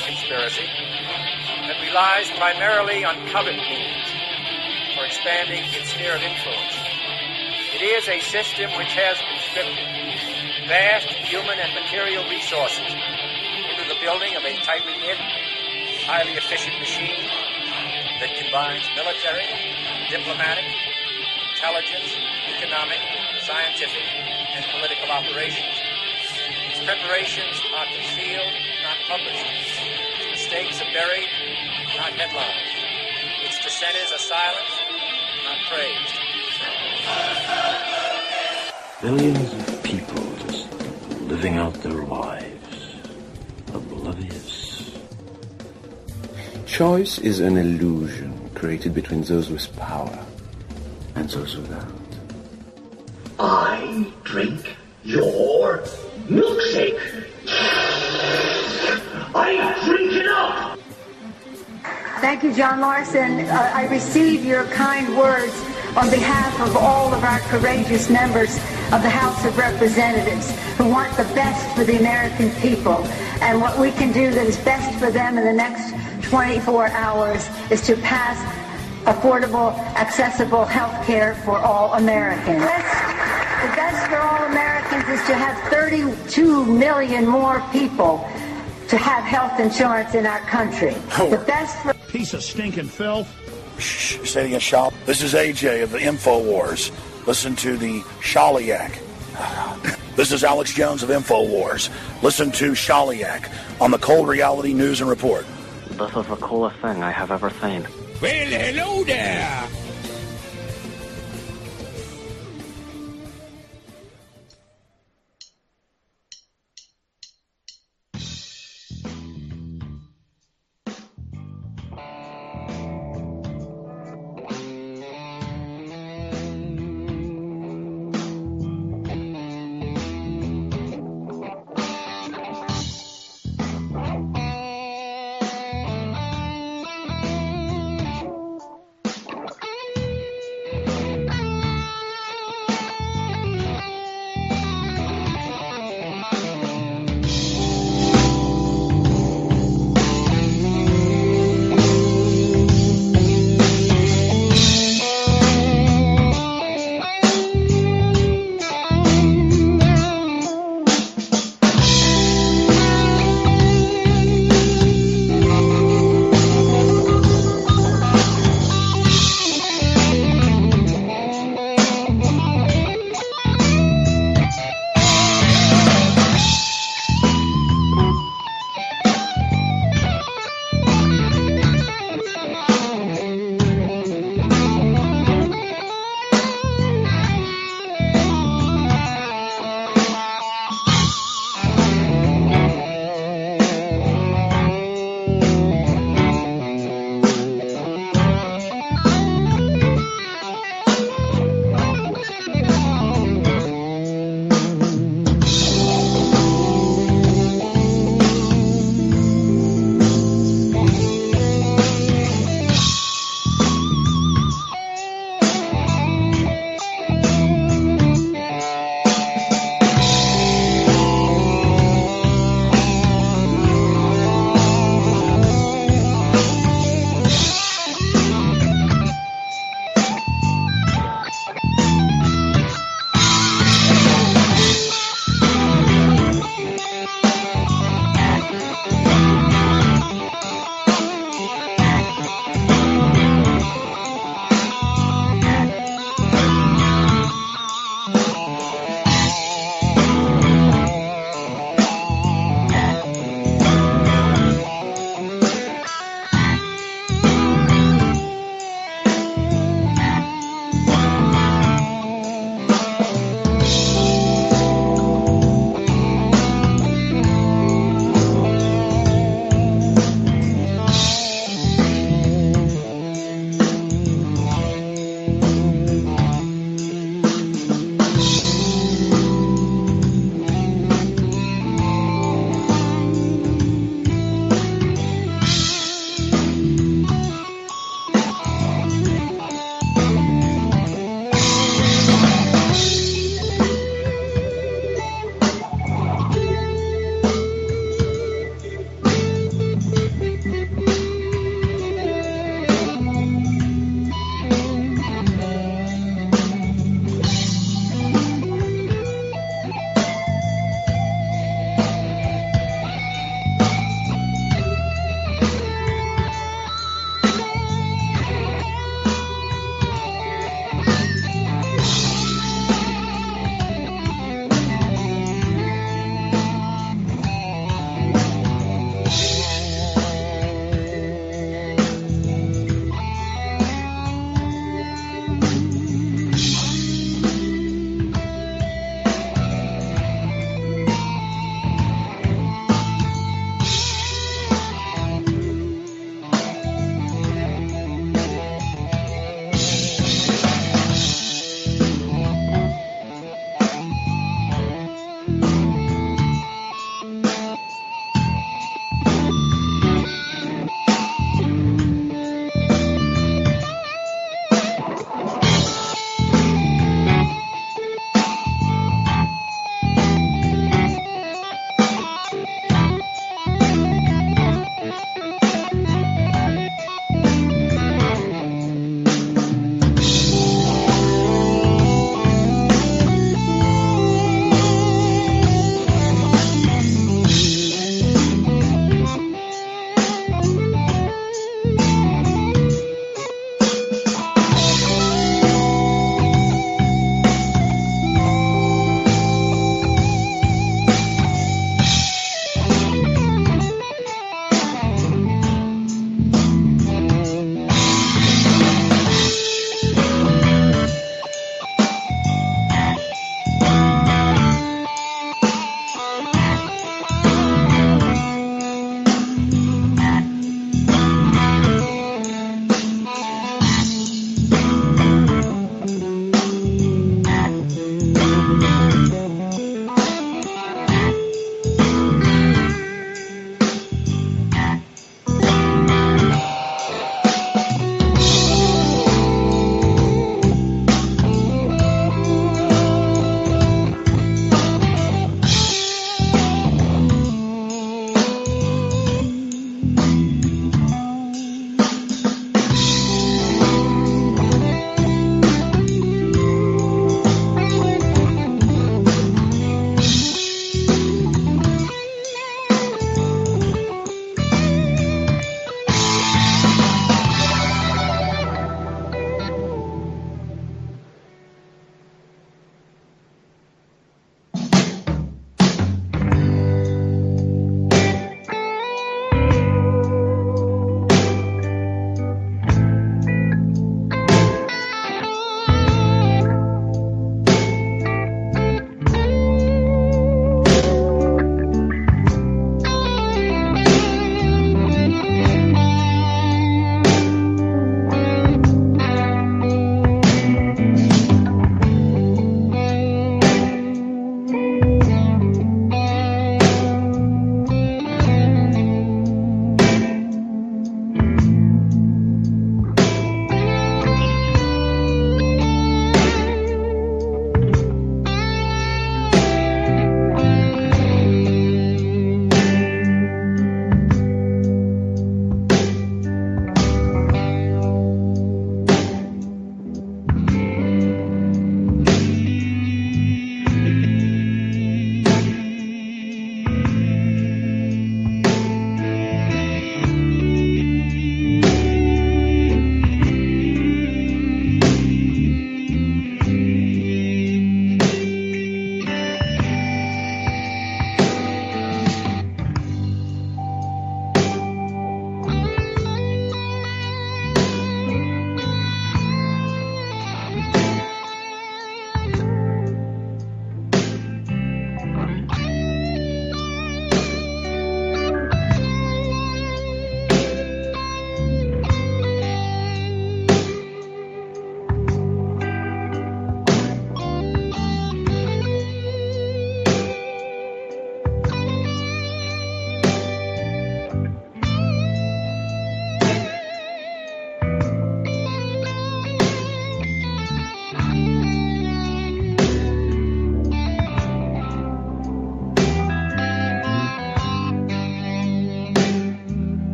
conspiracy that relies primarily on covert means for expanding its sphere of influence. It is a system which has conscripted vast human and material resources into the building of a tightly knit, highly efficient machine that combines military, diplomatic, intelligence, economic, scientific, and political operations. Its preparations are concealed, not published. Its mistakes are buried, not headlined. Its dissenters are silenced, not praised. Billions of people just living out their lives, oblivious. Choice is an illusion created between those with power and those without. I drink your milkshake. I drink it up. Thank you, John Larson. I receive your kind words on behalf of all of our courageous members of the House of Representatives who want the best for the American people. And what we can do that is best for them in the next 24 hours is to pass affordable, accessible health care for all Americans. The best for all Americans is to have 32 million more people to have health insurance in our country. The best for... Piece of stinking filth. Shh, sitting in shop. This is AJ of the InfoWars. Listen to the Shaliak. This is Alex Jones of InfoWars. Listen to Shaliak on the Cold Reality News and Report. This is the coolest thing I have ever seen. Well, hello there.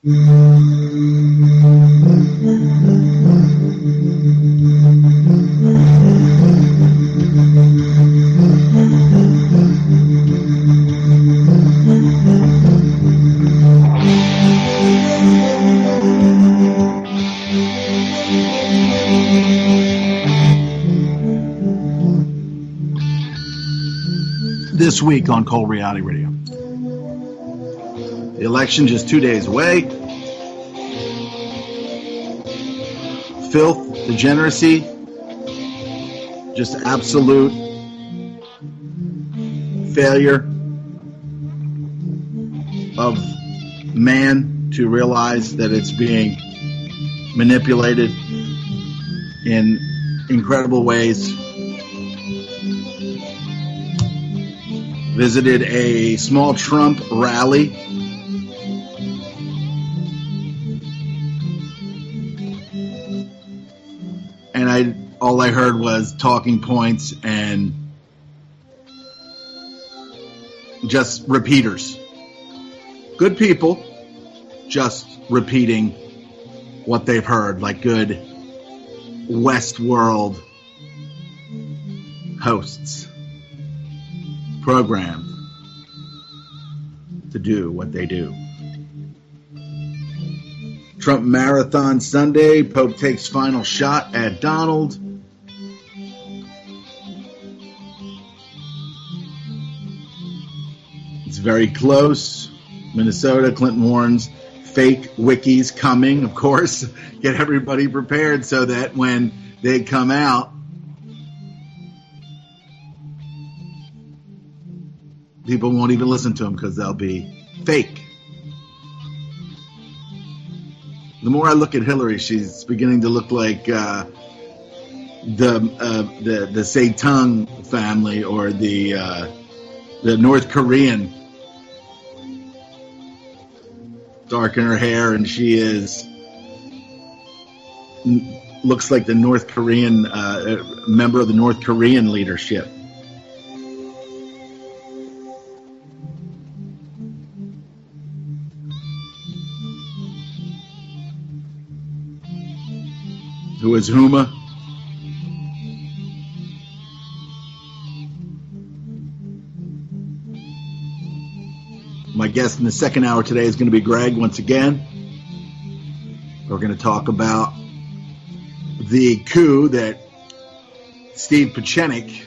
This week on Cold Reality Radio. The election just 2 days away. Filth, degeneracy, just absolute failure of man to realize that it's being manipulated in incredible ways. Visited a small Trump rally. And all I heard was talking points and just repeaters. Good people, just repeating what they've heard, like good Westworld hosts. Programmed to do what they do. Trump Marathon Sunday. Pope takes final shot at Donald. It's very close. Minnesota, Clinton warns fake wikis coming, of course. Get everybody prepared so that when they come out, people won't even listen to them because they'll be fake. The more I look at Hillary, she's beginning to look like the Seitung family or the North Korean. Darken her hair, and she looks like the North Korean member of the North Korean leadership. Who is Huma? My guest in the second hour today is going to be Greg once again. We're going to talk about the coup that Steve Pieczenik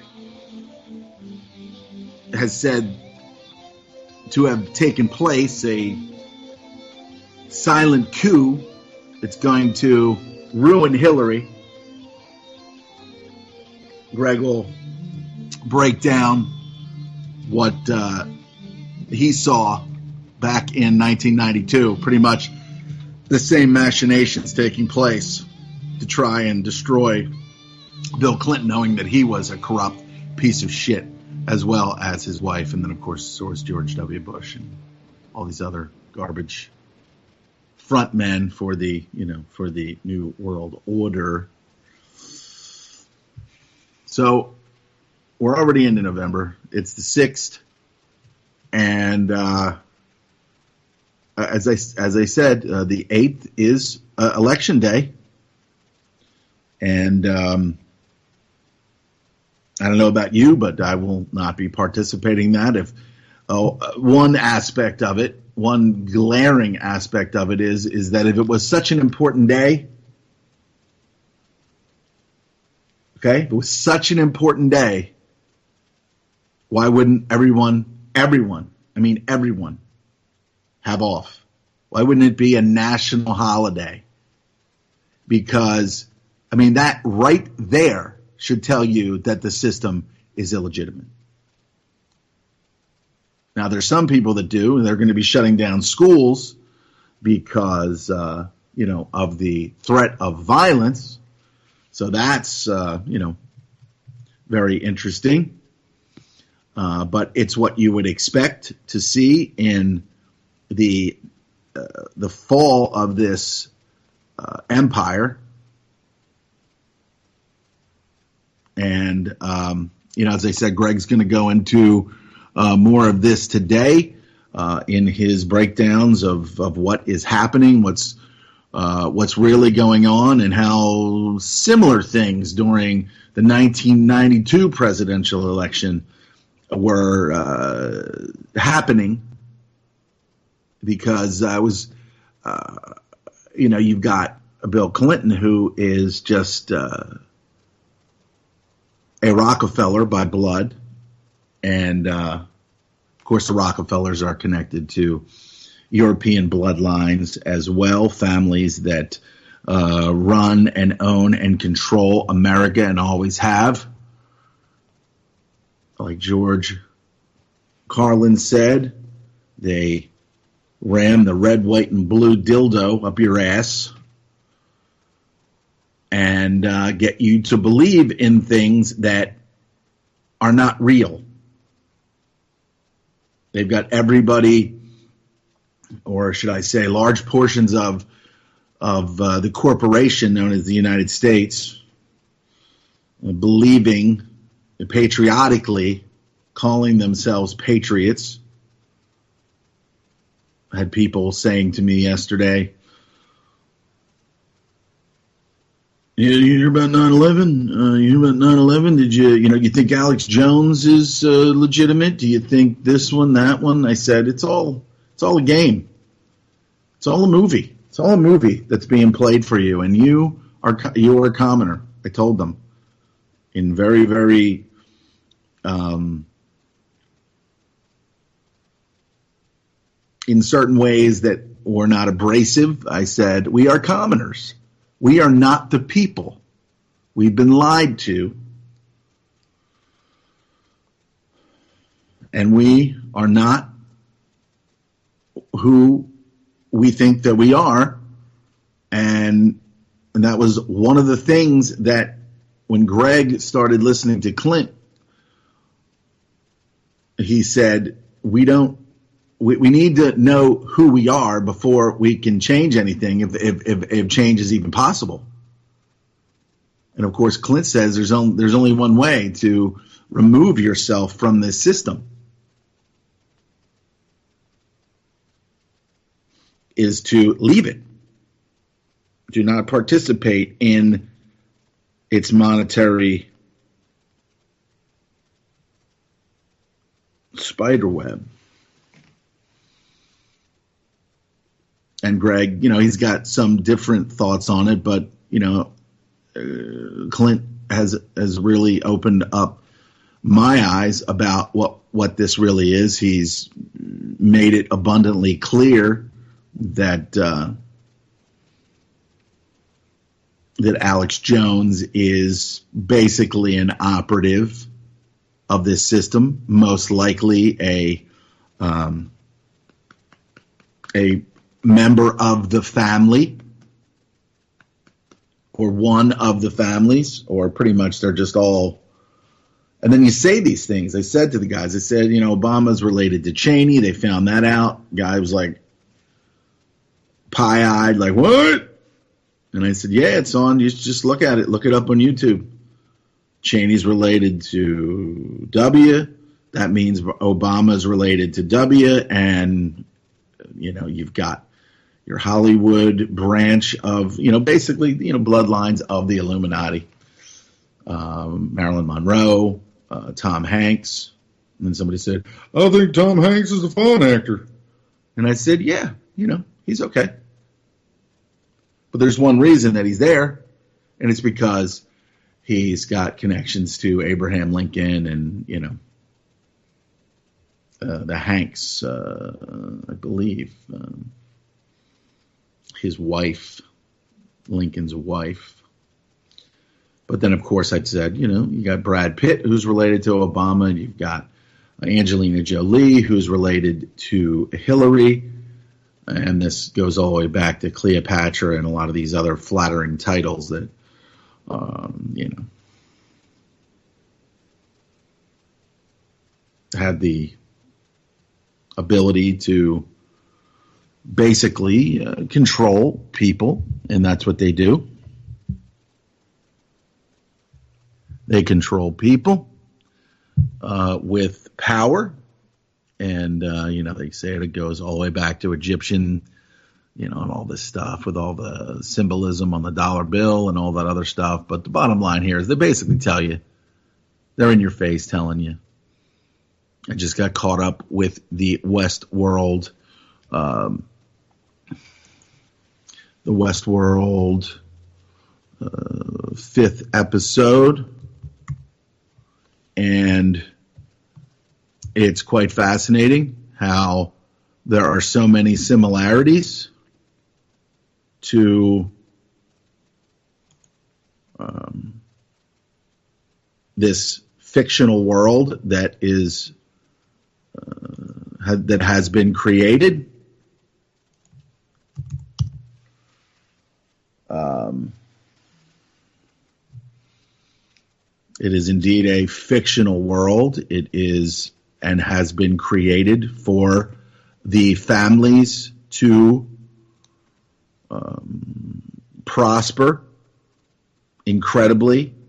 has said to have taken place, a silent coup that's going to ruin Hillary. Greg will break down what he saw back in 1992. Pretty much the same machinations taking place to try and destroy Bill Clinton, knowing that he was a corrupt piece of shit, as well as his wife, and then of course so was George W. Bush and all these other garbage front men for the New World Order. So we're already into November. It's the 6th, and as I said, the 8th is election day, and I don't know about you, but I will not be participating in that. If one aspect of it, one glaring aspect of it is that if it was such an important day, okay, if it was such an important day, why wouldn't everyone have off? Why wouldn't it be a national holiday? Because, that right there should tell you that the system is illegitimate. Now, there's some people that do, and they're going to be shutting down schools because, of the threat of violence. So that's, very interesting. But it's what you would expect to see in the fall of this empire. And, as I said, Greg's going to go into more of this today. in his breakdowns of what is happening, what's really going on, and how similar things during the 1992 presidential election were happening, because I was, you've got Bill Clinton, who is just a Rockefeller by blood, and of course the Rockefellers are connected to European bloodlines as well, families that run and own and control America and always have. Like George Carlin said, they ram the red, white, and blue dildo up your ass and get you to believe in things that are not real. They've got everybody, or should I say large portions of the corporation known as the United States, believing patriotically, calling themselves patriots. I had people saying to me yesterday, "You hear about 9/11? You hear about 9/11? Did you think Alex Jones is legitimate? Do you think this one, that one?" I said, it's all a game. It's all a movie. It's all a movie that's being played for you, and you are a commoner. I told them in very, very in certain ways that were not abrasive. I said, we are commoners. We are not the people. We've been lied to. And we are not who we think that we are. And that was one of the things that when Greg started listening to Clint, he said, we need to know who we are before we can change anything, if change is even possible. And of course, Clint says there's only one way to remove yourself from this system, is to leave it. Do not participate in its monetary spiderweb. And Greg, he's got some different thoughts on it, but, Clint has really opened up my eyes about what this really is. He's made it abundantly clear that that Alex Jones is basically an operative of this system, most likely a member of the family, or one of the families, or pretty much they're just all. And then you say these things. I said to the guys, I said, Obama's related to Cheney. They found that out. Guy was like pie-eyed, like, what? And I said, yeah, it's on. You just look at it. Look it up on YouTube. Cheney's related to W. That means Obama's related to W. And, you've got your Hollywood branch of, basically, bloodlines of the Illuminati. Marilyn Monroe, Tom Hanks. And then somebody said, I think Tom Hanks is a fine actor. And I said, yeah, he's okay. But there's one reason that he's there, and it's because he's got connections to Abraham Lincoln and, the Hanks, I believe, his wife, Lincoln's wife. But then, of course, I said, you got Brad Pitt, who's related to Obama, and you've got Angelina Jolie, who's related to Hillary. And this goes all the way back to Cleopatra and a lot of these other flattering titles that, had the ability to basically control people, and that's what they do. They control people with power And, they say it goes all the way back to Egyptian, and all this stuff with all the symbolism on the dollar bill and all that other stuff. But the bottom line here is they basically tell you, they're in your face telling you. I just got caught up with the Westworld, fifth episode, and it's quite fascinating how there are so many similarities to this fictional world that is that has been created. It is indeed a fictional world. It is and has been created for the families to prosper incredibly,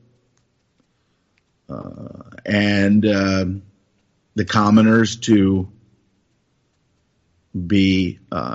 and the commoners to be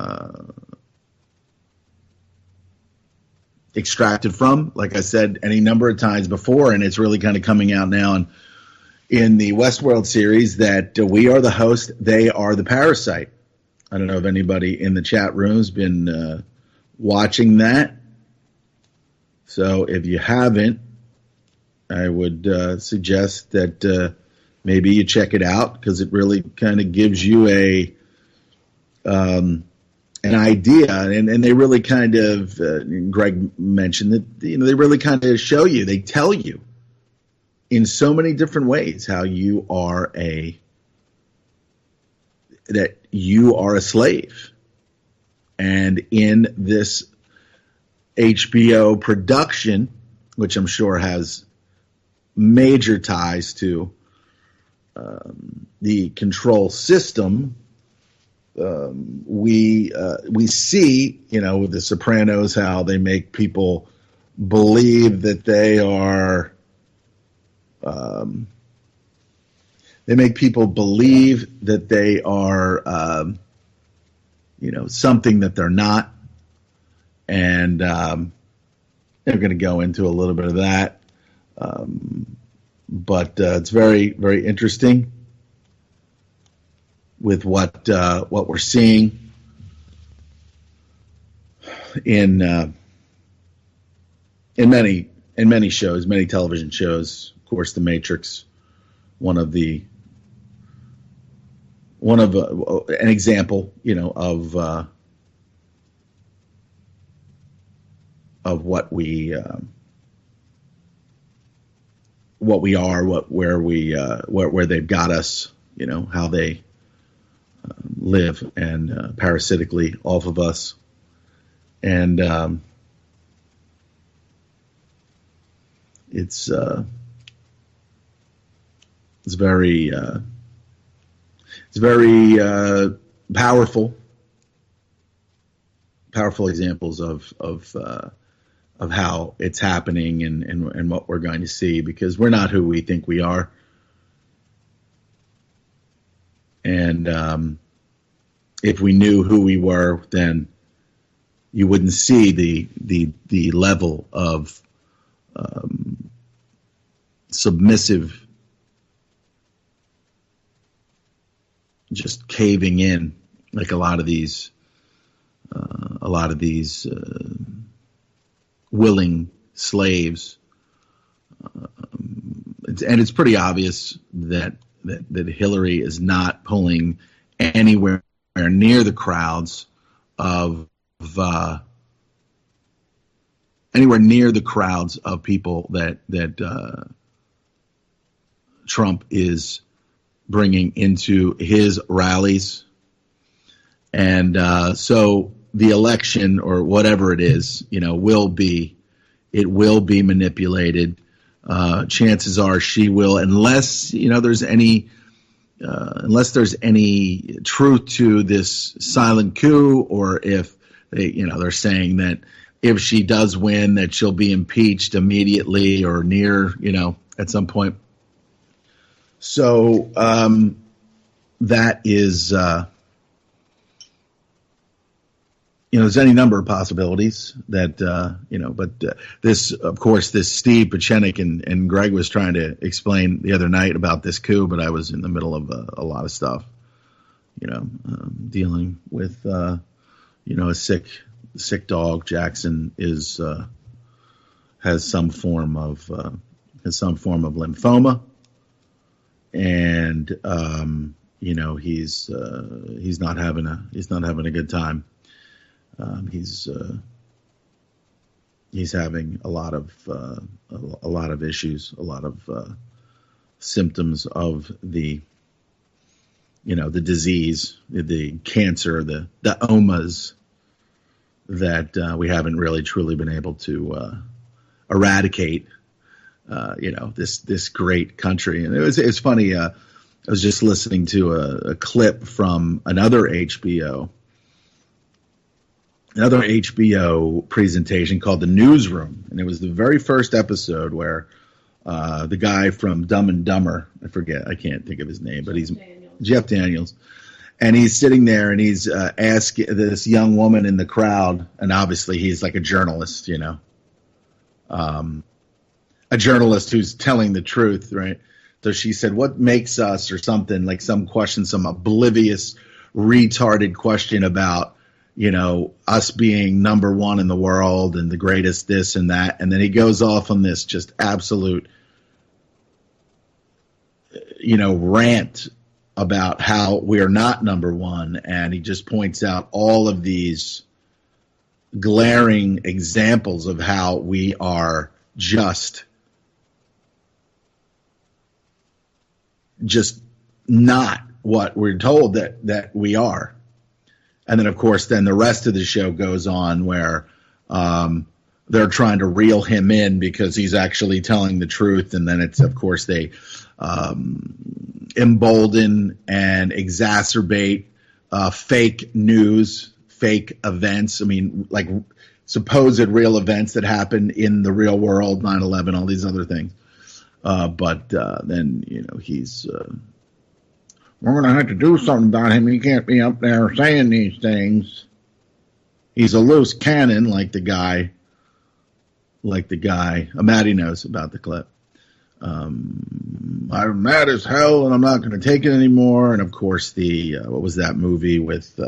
extracted from, like I said any number of times before, and it's really kind of coming out now in the Westworld series that we are the host, they are the parasite. I don't know if anybody in the chat room has been watching that. So if you haven't, I would suggest that maybe you check it out, because it really kind of gives you an idea, and they really kind of, Greg mentioned that, they really kind of show you, they tell you in so many different ways how you are a slave. And in this HBO production, which I'm sure has major ties to the control system, we see, with The Sopranos, how they make people believe that they are, something that they're not. And they're going to go into a little bit of that. But it's very, very interesting with what we're seeing in many shows, many television shows. Of course, The Matrix, one of an example, of what we are, where they've got us, how they live and parasitically off of us, and it's very powerful examples of how it's happening and what we're going to see, because we're not who we think we are. And if we knew who we were, then you wouldn't see the level of submissive, just caving in, like a lot of these willing slaves, and it's pretty obvious that Hillary is not pulling anywhere near the crowds of people that Trump is bringing into his rallies. And so the election, or whatever it is, will be manipulated. Chances are she will, unless there's any truth to this silent coup, or if they're saying that if she does win, that she'll be impeached immediately or near, at some point. So that is, there's any number of possibilities that, but this, of course, this Steve Pieczenik and Greg was trying to explain the other night about this coup, but I was in the middle of a lot of stuff, dealing with, a sick dog. Jackson has some form of lymphoma, and he's not having a good time. He's having a lot of issues, a lot of symptoms of the disease, the cancer, the omas that we haven't really truly been able to eradicate. This great country. And it's funny. I was just listening to a clip from another HBO presentation called The Newsroom. And it was the very first episode where the guy from Dumb and Dumber, I can't think of his name, but he's Jeff Daniels. And he's sitting there and he's asking this young woman in the crowd, and obviously he's like a journalist, a journalist who's telling the truth, right? So she said, what makes us, or something, like some question, some oblivious, retarded question about, us being number one in the world and the greatest this and that. And then he goes off on this just absolute, rant about how we're not number one. And he just points out all of these glaring examples of how we are just not what we're told that we are. And then, of course, the rest of the show goes on where they're trying to reel him in because he's actually telling the truth. And then it's, of course, they embolden and exacerbate fake news, fake events. I mean, like supposed real events that happen in the real world, 9/11, all these other things. But then, he's we're going to have to do something about him. He can't be up there saying these things. He's a loose cannon, like the guy. Maddie knows about the clip. I'm mad as hell, and I'm not going to take it anymore. And, of course, what was that movie with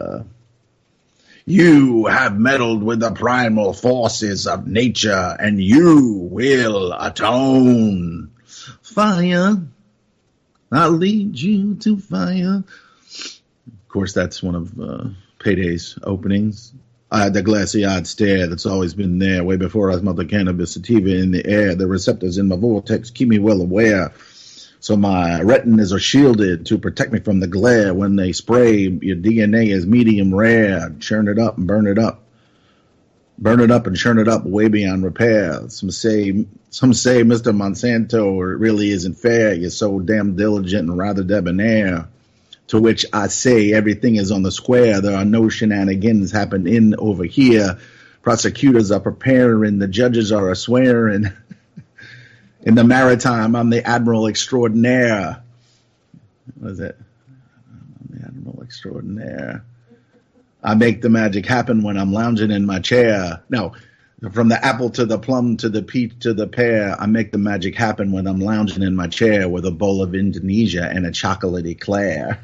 you have meddled with the primal forces of nature, and you will atone. Fire. I'll lead you to fire. Of course, that's one of Payday's openings. I had the glassy-eyed stare that's always been there, way before I was mother cannabis sativa in the air. The receptors in my vortex keep me well aware, so my retinas are shielded to protect me from the glare. When they spray, your DNA is medium rare. Churn it up and burn it up. Burn it up and churn it up way beyond repair. Some say, Mr. Monsanto, it really isn't fair. You're so damn diligent and rather debonair. To which I say, everything is on the square. There are no shenanigans happening over here. Prosecutors are preparing. The judges are a-swearing. In the maritime, I'm the Admiral Extraordinaire. What is it? I'm the Admiral Extraordinaire. I make the magic happen when I'm lounging in my chair. No, from the apple to the plum to the peach to the pear, I make the magic happen when I'm lounging in my chair with a bowl of Indonesia and a chocolate eclair.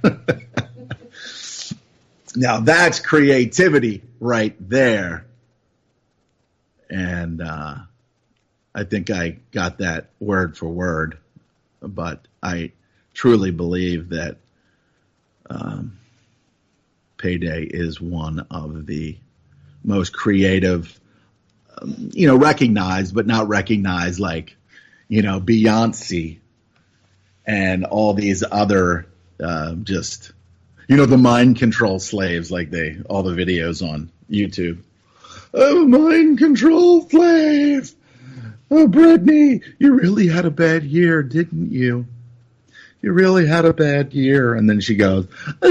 Now that's creativity right there. And I think I got that word for word, but I truly believe that Payday is one of the most creative, recognized, but not recognized like, Beyonce and all these other the mind control slaves, like all the videos on YouTube. I'm a mind control slave. Oh, Brittany, you really had a bad year, didn't you? You really had a bad year. And then she goes, yeah,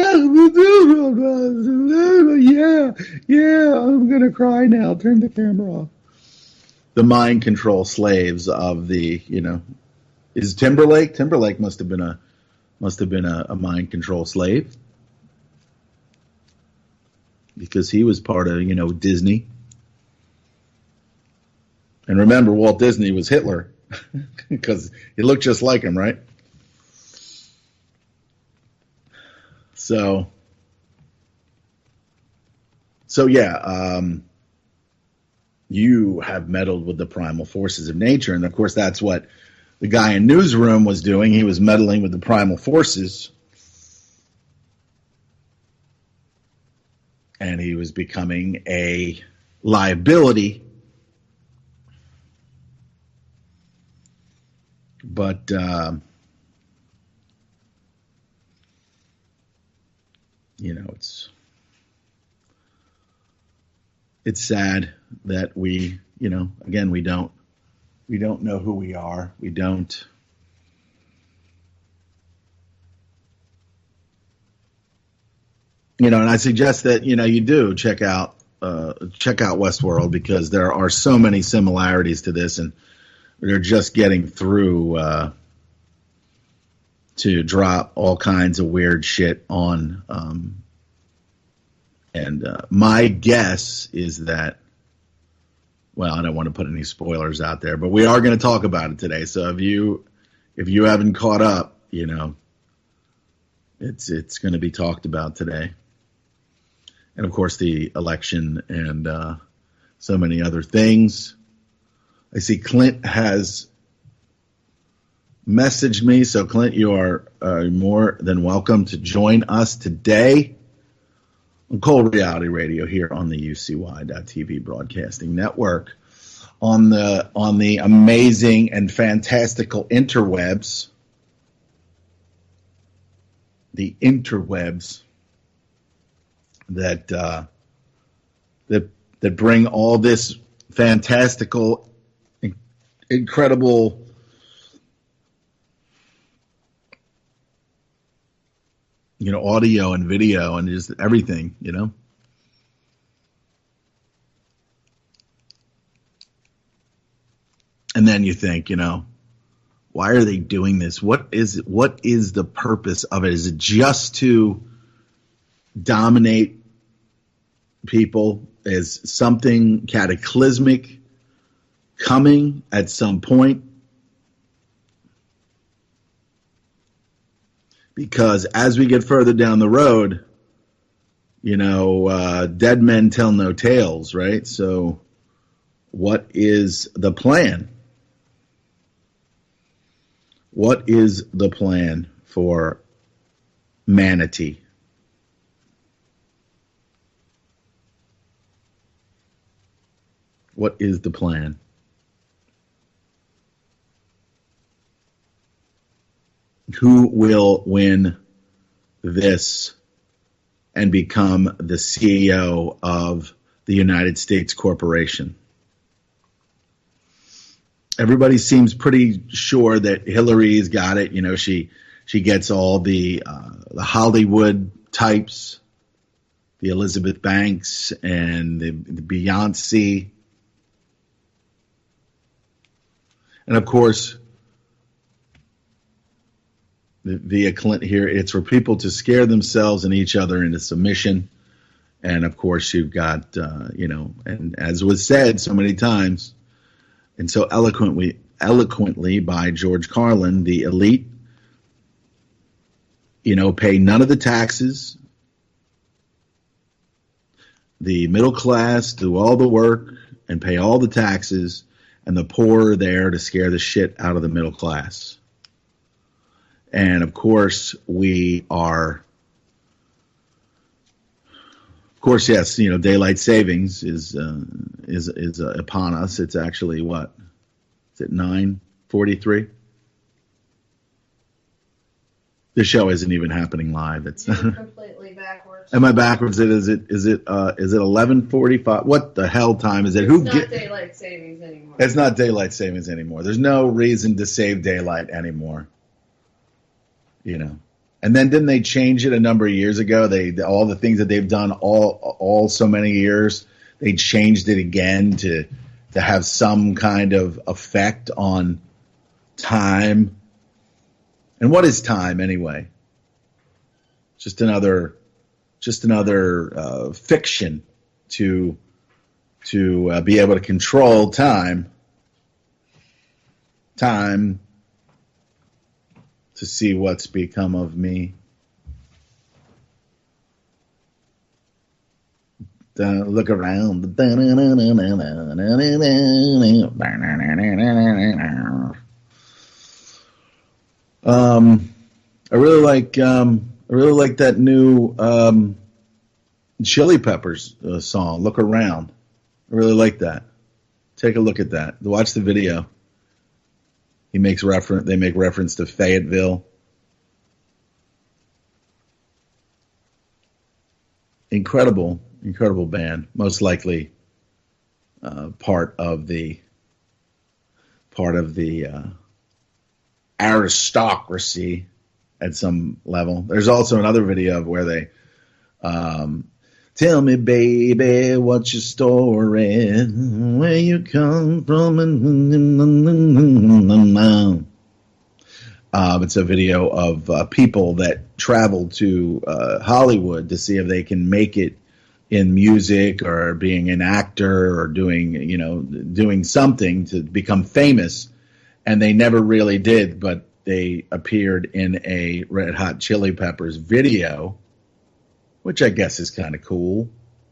I'm going to cry now. Turn the camera off. The mind control slaves of the, is Timberlake? Timberlake must have been a Must have been a mind control slave, because he was part of, Disney. And remember, Walt Disney was Hitler, because he looked just like him, right? So yeah, you have meddled with the primal forces of nature. And of course, that's what the guy in Newsroom was doing. He was meddling with the primal forces. And he was becoming a liability. But, it's sad that we, again, we don't know who we are. We don't. And I suggest that, you do check out Westworld, because there are so many similarities to this, and they're just getting through to drop all kinds of weird shit on. And my guess is that, well, I don't want to put any spoilers out there, but we are going to talk about it today. So if you haven't caught up, it's going to be talked about today. And of course, the election and so many other things. I see Clint has messaged me. So Clint, you are more than welcome to join us today on Cold Reality Radio here on the UCY.TV Broadcasting Network, on the amazing and fantastical interwebs, the interwebs that bring all this fantastical, incredible, audio and video and just everything, And then you think, why are they doing this? What is the purpose of it? Is it just to dominate people? Is something cataclysmic coming at some point? Because as we get further down the road, dead men tell no tales, right? So what is the plan? What is the plan for manatee? What is the plan? Who will win this and become the CEO of the United States corporation? Everybody seems pretty sure that Hillary's got it. She gets all the Hollywood types, the Elizabeth Banks and the Beyonce. And of course, via Clint here, it's for people to scare themselves and each other into submission. And of course, you've got, and as was said so many times, and so eloquently by George Carlin, the elite, pay none of the taxes. The middle class do all the work and pay all the taxes, and the poor are there to scare the shit out of the middle class. And of course, yes, daylight savings is upon us. It's actually what? Is it 9:43? The show isn't even happening live. It's completely backwards. Am I backwards? Is it 11:45? What the hell time is it? It's not daylight savings anymore. It's not daylight savings anymore. There's no reason to save daylight anymore. And then didn't they change it a number of years ago? All the things that they've done all so many years, they changed it again to have some kind of effect on time And what is time anyway? Just another fiction to be able to control time to see what's become of me. Look around. I really like that new Chili Peppers song, Look Around. I really like that. Take a look at that. Watch the video. They make reference to Fayetteville. Incredible band. Most likely part of the aristocracy at some level. There's also another video of where they tell me, baby, what's your story, where you come from, it's a video of people that travel to Hollywood to see if they can make it in music or being an actor or doing something to become famous, and they never really did, but they appeared in a Red Hot Chili Peppers video, which I guess is kind of cool.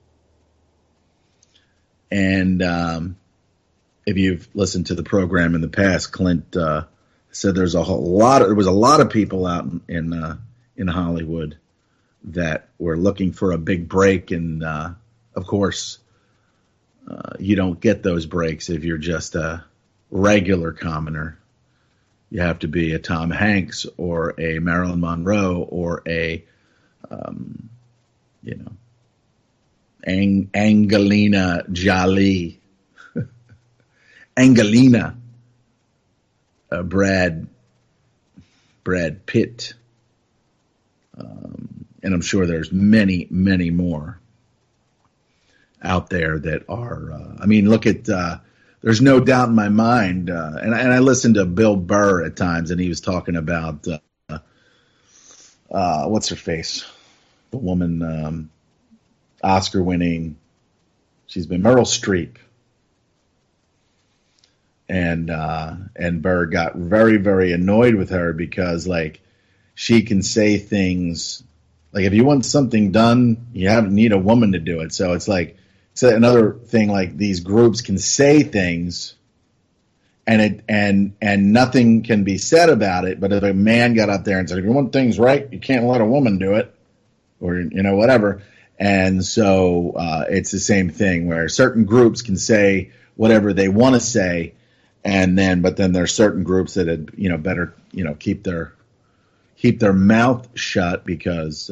And if you've listened to the program in the past, Clint said there was a lot of people out in Hollywood that were looking for a big break, and of course, you don't get those breaks if you're just a regular commoner. You have to be a Tom Hanks or a Marilyn Monroe or a Angelina Jolie, Brad Pitt, and I'm sure there's many, many more out there that are. Look at. There's no doubt in my mind, and I listened to Bill Burr at times, and he was talking about what's her face, the woman, Oscar-winning. She's been Meryl Streep, and Burr got very, very annoyed with her because she can say things if you want something done, you need a woman to do it. So it's another thing, these groups can say things and nothing can be said about it. But if a man got up there and said, if you want things right, you can't let a woman do it, or, whatever. And so it's the same thing where certain groups can say whatever they want to say. But then there's certain groups that had, better, keep their mouth shut because,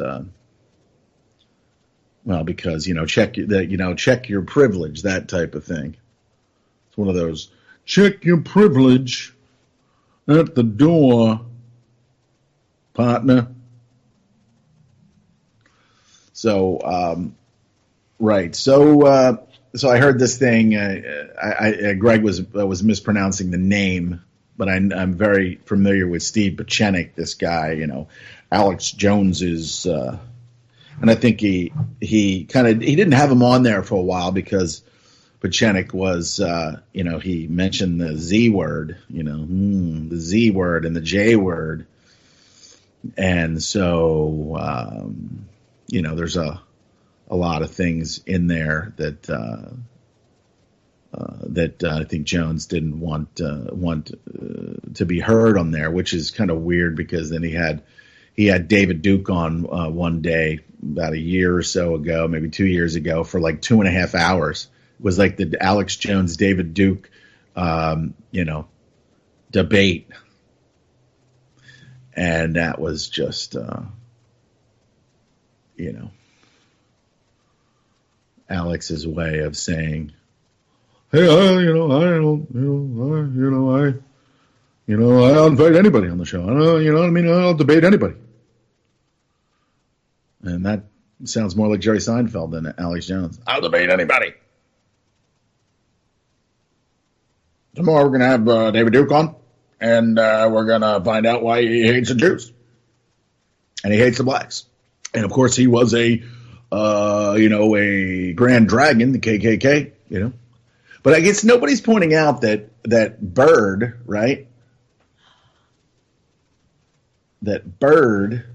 check your privilege, that type of thing. It's one of those, check your privilege at the door, partner. So, right. So I heard this thing, Greg was mispronouncing the name, but I'm very familiar with Steve Buchanek, this guy, Alex Jones is, and I think he didn't have him on there for a while because Buchanek was, he mentioned the Z word, the Z word and the J word. And so, there's a lot of things in there that I think Jones didn't want to be heard on there, which is kind of weird because then he had David Duke on one day about a year or so ago, maybe 2 years ago, for 2.5 hours. It was the Alex Jones David Duke debate, and that was just Alex's way of saying, hey, I'll invite anybody on the show. I'll debate anybody. And that sounds more like Jerry Seinfeld than Alex Jones. I'll debate anybody. Tomorrow we're going to have David Duke on, and we're going to find out why he hates the Jews. And he hates the blacks. And, of course, he was a grand dragon, the KKK, But I guess nobody's pointing out that Byrd, right? That Byrd,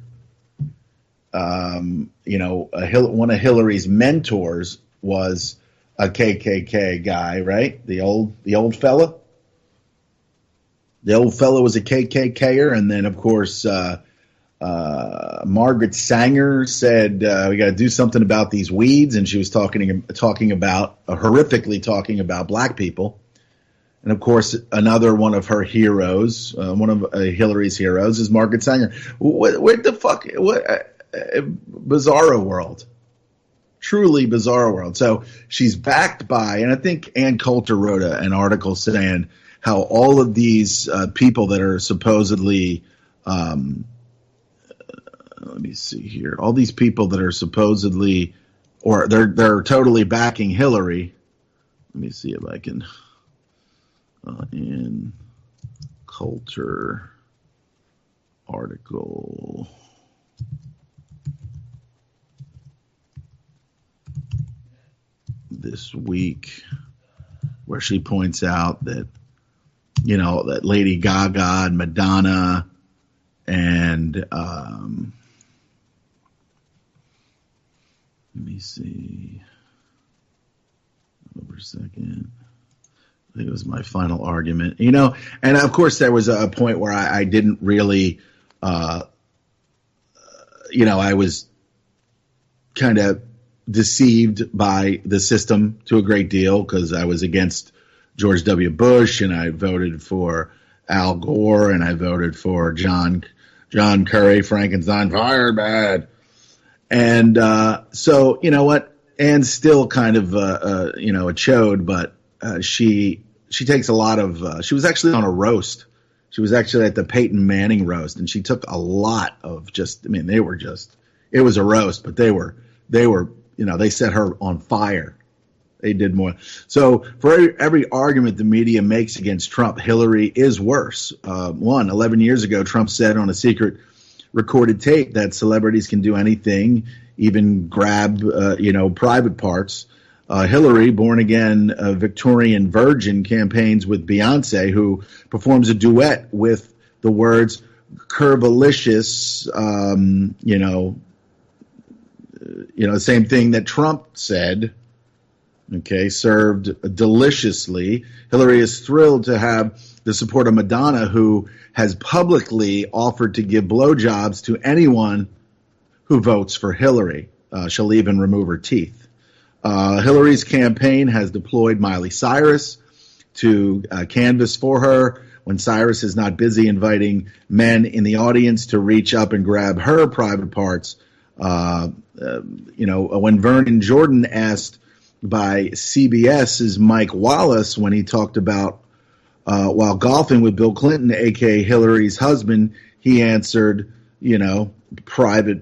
one of Hillary's mentors was a KKK guy, right? The old fella. The old fella was a KKKer, and then of course Margaret Sanger said we got to do something about these weeds, and she was horrifically talking about black people. And of course, another one of her heroes, one of Hillary's heroes, is Margaret Sanger. What the fuck? Bizarro world. Truly bizarre world. So she's backed by, and I think Ann Coulter wrote an article saying how all of these people that are supposedly, let me see here, all these people that are supposedly, or they're totally backing Hillary. Let me see if I can, Ann Coulter article. This week, where she points out that, that Lady Gaga and Madonna and let me see over a second. I think it was my final argument, and of course there was a point where I didn't really, I was kind of deceived by the system to a great deal because I was against George W. Bush, and I voted for Al Gore, and I voted for John Kerry, Frankenstein, fired bad. And so, you know what? Anne's still kind of, a chode, but she takes a lot of she was actually on a roast. She was actually at the Peyton Manning roast, and she took a lot of it was a roast, but they were they set her on fire. They did more. So for every argument the media makes against Trump, Hillary is worse. 11 years ago, Trump said on a secret recorded tape that celebrities can do anything, even grab, private parts. Hillary, born again Victorian virgin, campaigns with Beyonce, who performs a duet with the words curvilicious, same thing that Trump said, served deliciously. Hillary is thrilled to have the support of Madonna, who has publicly offered to give blowjobs to anyone who votes for Hillary. She'll even remove her teeth. Hillary's campaign has deployed Miley Cyrus to canvass for her when Cyrus is not busy inviting men in the audience to reach up and grab her private parts. When Vernon Jordan asked by CBS's Mike Wallace when he talked about while golfing with Bill Clinton, aka Hillary's husband, he answered, private,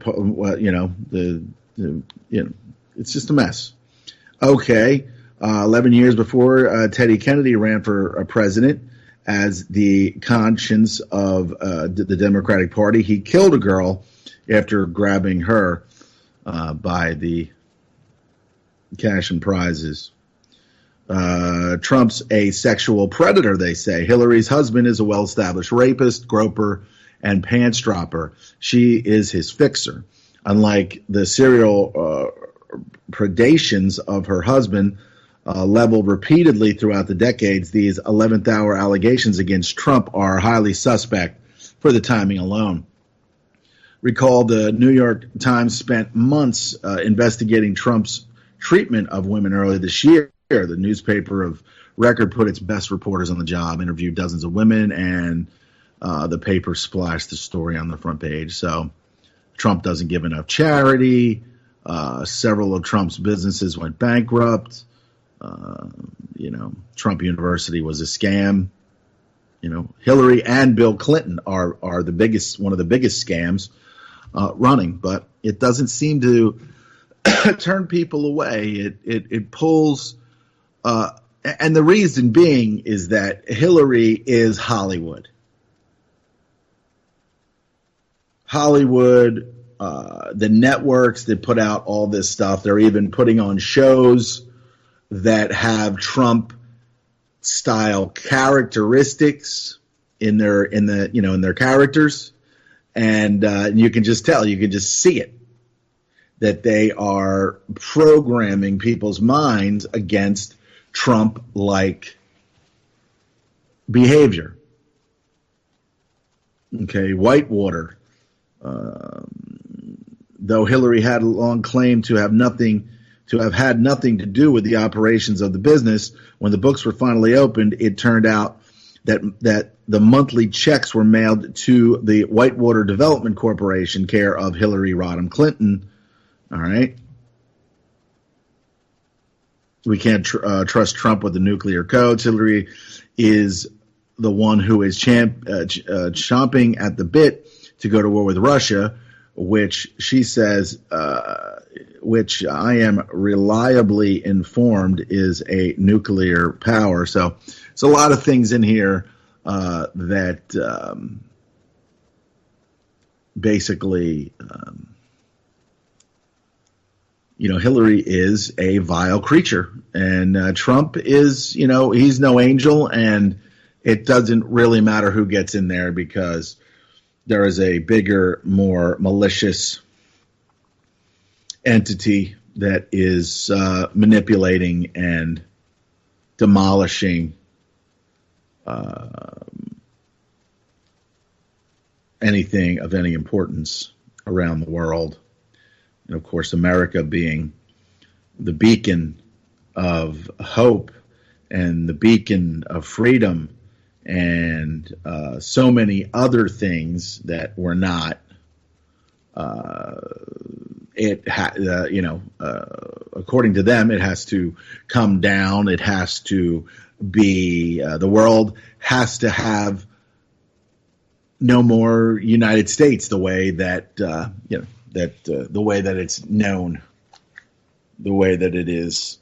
it's just a mess. Okay, 11 years before Teddy Kennedy ran for president as the conscience of the Democratic Party, he killed a girl after grabbing her by the cash and prizes. Trump's a sexual predator, they say. Hillary's husband is a well-established rapist, groper, and pants-dropper. She is his fixer. Unlike the serial predations of her husband, leveled repeatedly throughout the decades, these 11th-hour allegations against Trump are highly suspect for the timing alone. Recall the New York Times spent months investigating Trump's treatment of women earlier this year. The newspaper of record put its best reporters on the job, interviewed dozens of women, and the paper splashed the story on the front page. So Trump doesn't give enough charity. Several of Trump's businesses went bankrupt. Trump University was a scam. Hillary and Bill Clinton are one of the biggest scams running, but it doesn't seem to turn people away. It pulls, and the reason being is that Hillary is Hollywood. Hollywood, the networks that put out all this stuff, they're even putting on shows that have Trump style characteristics in their characters, and you can just tell, you can just see it, that they are programming people's minds against Trump-like behavior. Okay, Whitewater. Though Hillary had a long claim to have had nothing to do with the operations of the business, when the books were finally opened, it turned out that the monthly checks were mailed to the Whitewater Development Corporation, care of Hillary Rodham Clinton. All right. We can't trust Trump with the nuclear codes. Hillary is the one who is chomping at the bit to go to war with Russia, which she says, which I am reliably informed is a nuclear power. So it's a lot of things in here that basically, Hillary is a vile creature, and Trump is, he's no angel, and it doesn't really matter who gets in there because there is a bigger, more malicious entity that is manipulating and demolishing anything of any importance around the world. And, of course, America being the beacon of hope and the beacon of freedom and so many other things that we're not. According to them, it has to come down. It has to be the world has to have no more United States the way that the way that it's known, the way that it is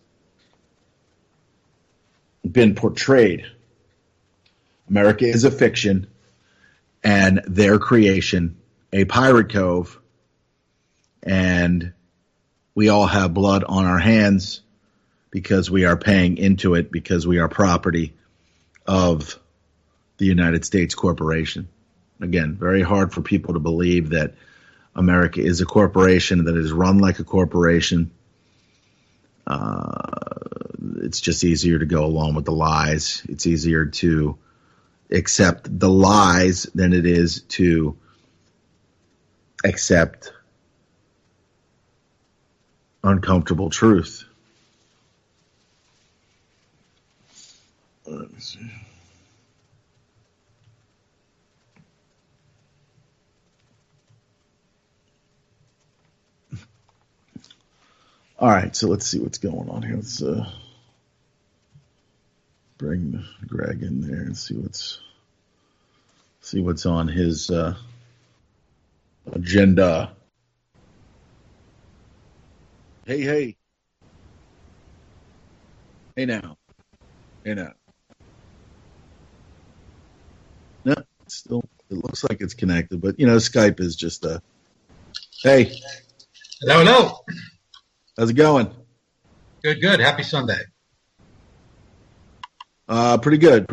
been portrayed. America is a fiction, and their creation, a pirate cove, and we all have blood on our hands because we are paying into it, because we are property of the United States corporation. Again, very hard for people to believe that America is a corporation, that is run like a corporation. It's just easier to go along with the lies. It's easier to accept the lies than it is to accept uncomfortable truth. Let me see. All right, so let's see what's going on here. Let's bring Greg in there and see what's on his agenda. Hey now. No, still, it looks like it's connected, but Skype is just a. Hey. Hello. How's it going? Good. Happy Sunday. Pretty good.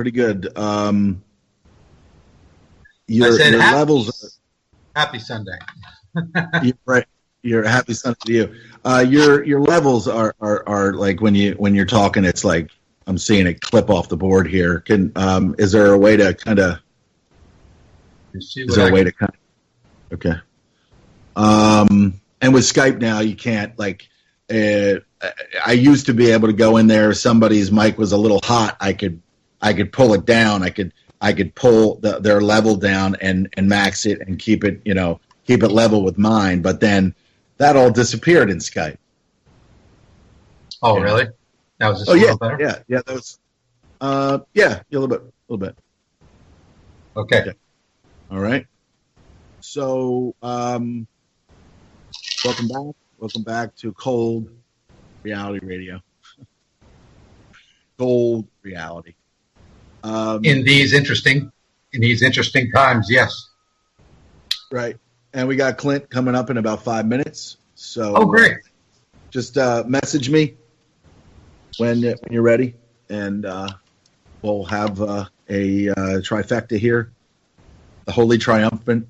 Your levels. Happy Sunday. You're right. You're happy Sunday to you. Your levels are like when you're talking, it's like I'm seeing it clip off the board here. Is there a way to kind of? Okay. And with Skype now, you can't I used to be able to go in there. If somebody's mic was a little hot, I could pull it down. I could pull their level down and max it and keep it level with mine. But then that all disappeared in Skype. Oh, really? That was just a little better? Yeah. That was, a little bit. Okay. All right. So, welcome back to Cold Reality Radio. Cold Reality. In these interesting times, yes. Right. and we got Clint coming up in about 5 minutes. So, great! Just message me when you're ready, and we'll have a trifecta here, the Holy Triumphant.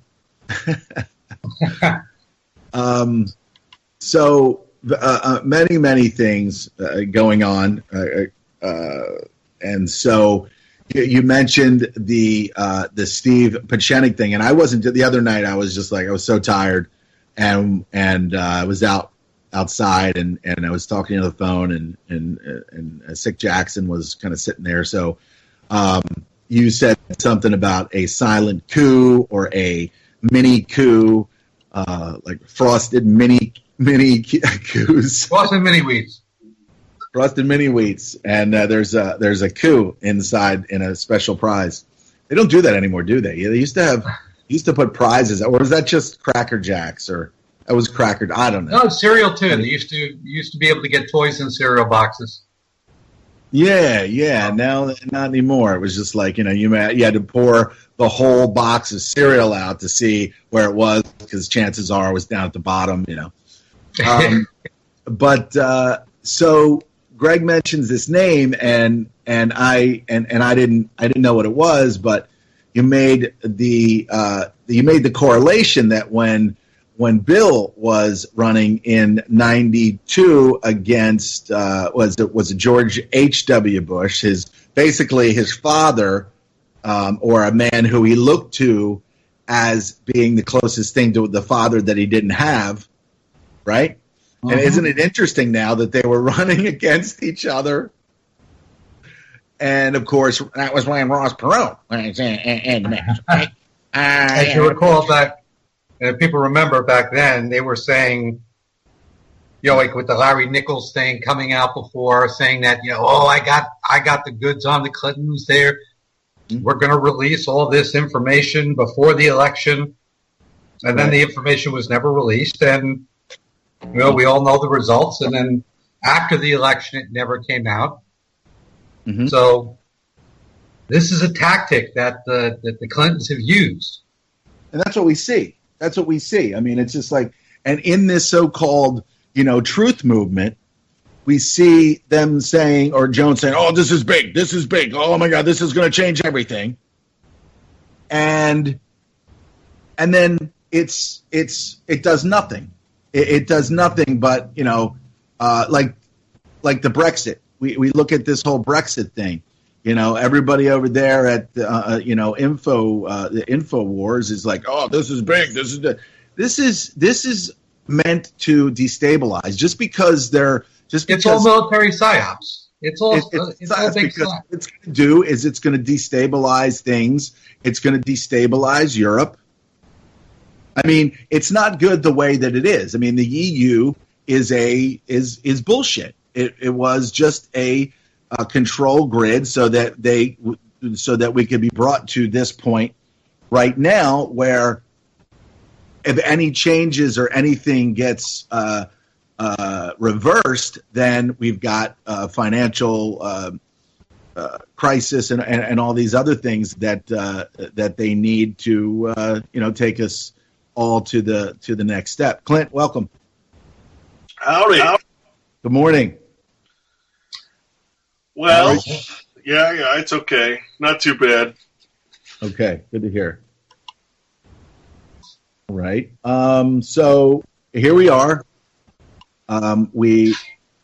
So many things going on, and so you mentioned the Steve Pieczenik thing, and I wasn't the other night. I was just like, I was so tired, and I was outside, and I was talking on the phone, and Sick Jackson was kind of sitting there. So you said something about a silent coup or a mini coup, like frosted mini coups. Frosted mini wheats. Frosted mini wheats, and there's a coup inside in a special prize. They don't do that anymore, do they? They used to put prizes, or was that just Cracker Jacks, or that was Cracker? I don't know. No, cereal too. They used to be able to get toys in cereal boxes. Yeah. Now, not anymore. It was just like, you had to pour the whole box of cereal out to see where it was, because chances are it was down at the bottom. But so Greg mentions this name, and I didn't know what it was, but you made the correlation that when Bill was running in 92 against was it George H.W. Bush, his father, or a man who he looked to as being the closest thing to the father that he didn't have, right? And isn't it interesting now that they were running against each other? And of course, that was when Ross Perot was in the mix, right? As you recall back, people remember back then, they were saying, like with the Larry Nichols thing coming out before, saying that, I got the goods on the Clintons there. We're going to release all this information before the election. And then the information was never released. And, we all know the results. And then after the election, it never came out. Mm-hmm. So this is a tactic that the Clintons have used. And that's what we see. I mean, it's just like, and in this so-called, truth movement, we see them saying, or Jones saying, oh, this is big. Oh my God, this is going to change everything. And then it does nothing. It does nothing but, like the Brexit. We look at this whole Brexit thing. Everybody over there at the InfoWars is like, oh, this is big. This is meant to destabilize. Just because it's all military psyops. It's all big psyops. What it's going to do is it's going to destabilize things. It's going to destabilize Europe. I mean, it's not good the way that it is. I mean, the EU is bullshit. It was just a control grid so that we could be brought to this point right now, where if any changes or anything gets reversed, then we've got financial crisis and all these other things that they need to take us all to the next step. Clint, welcome. Howdy. Good morning. Well, yeah, it's okay. Not too bad. Okay, good to hear. All right. So here we are. We've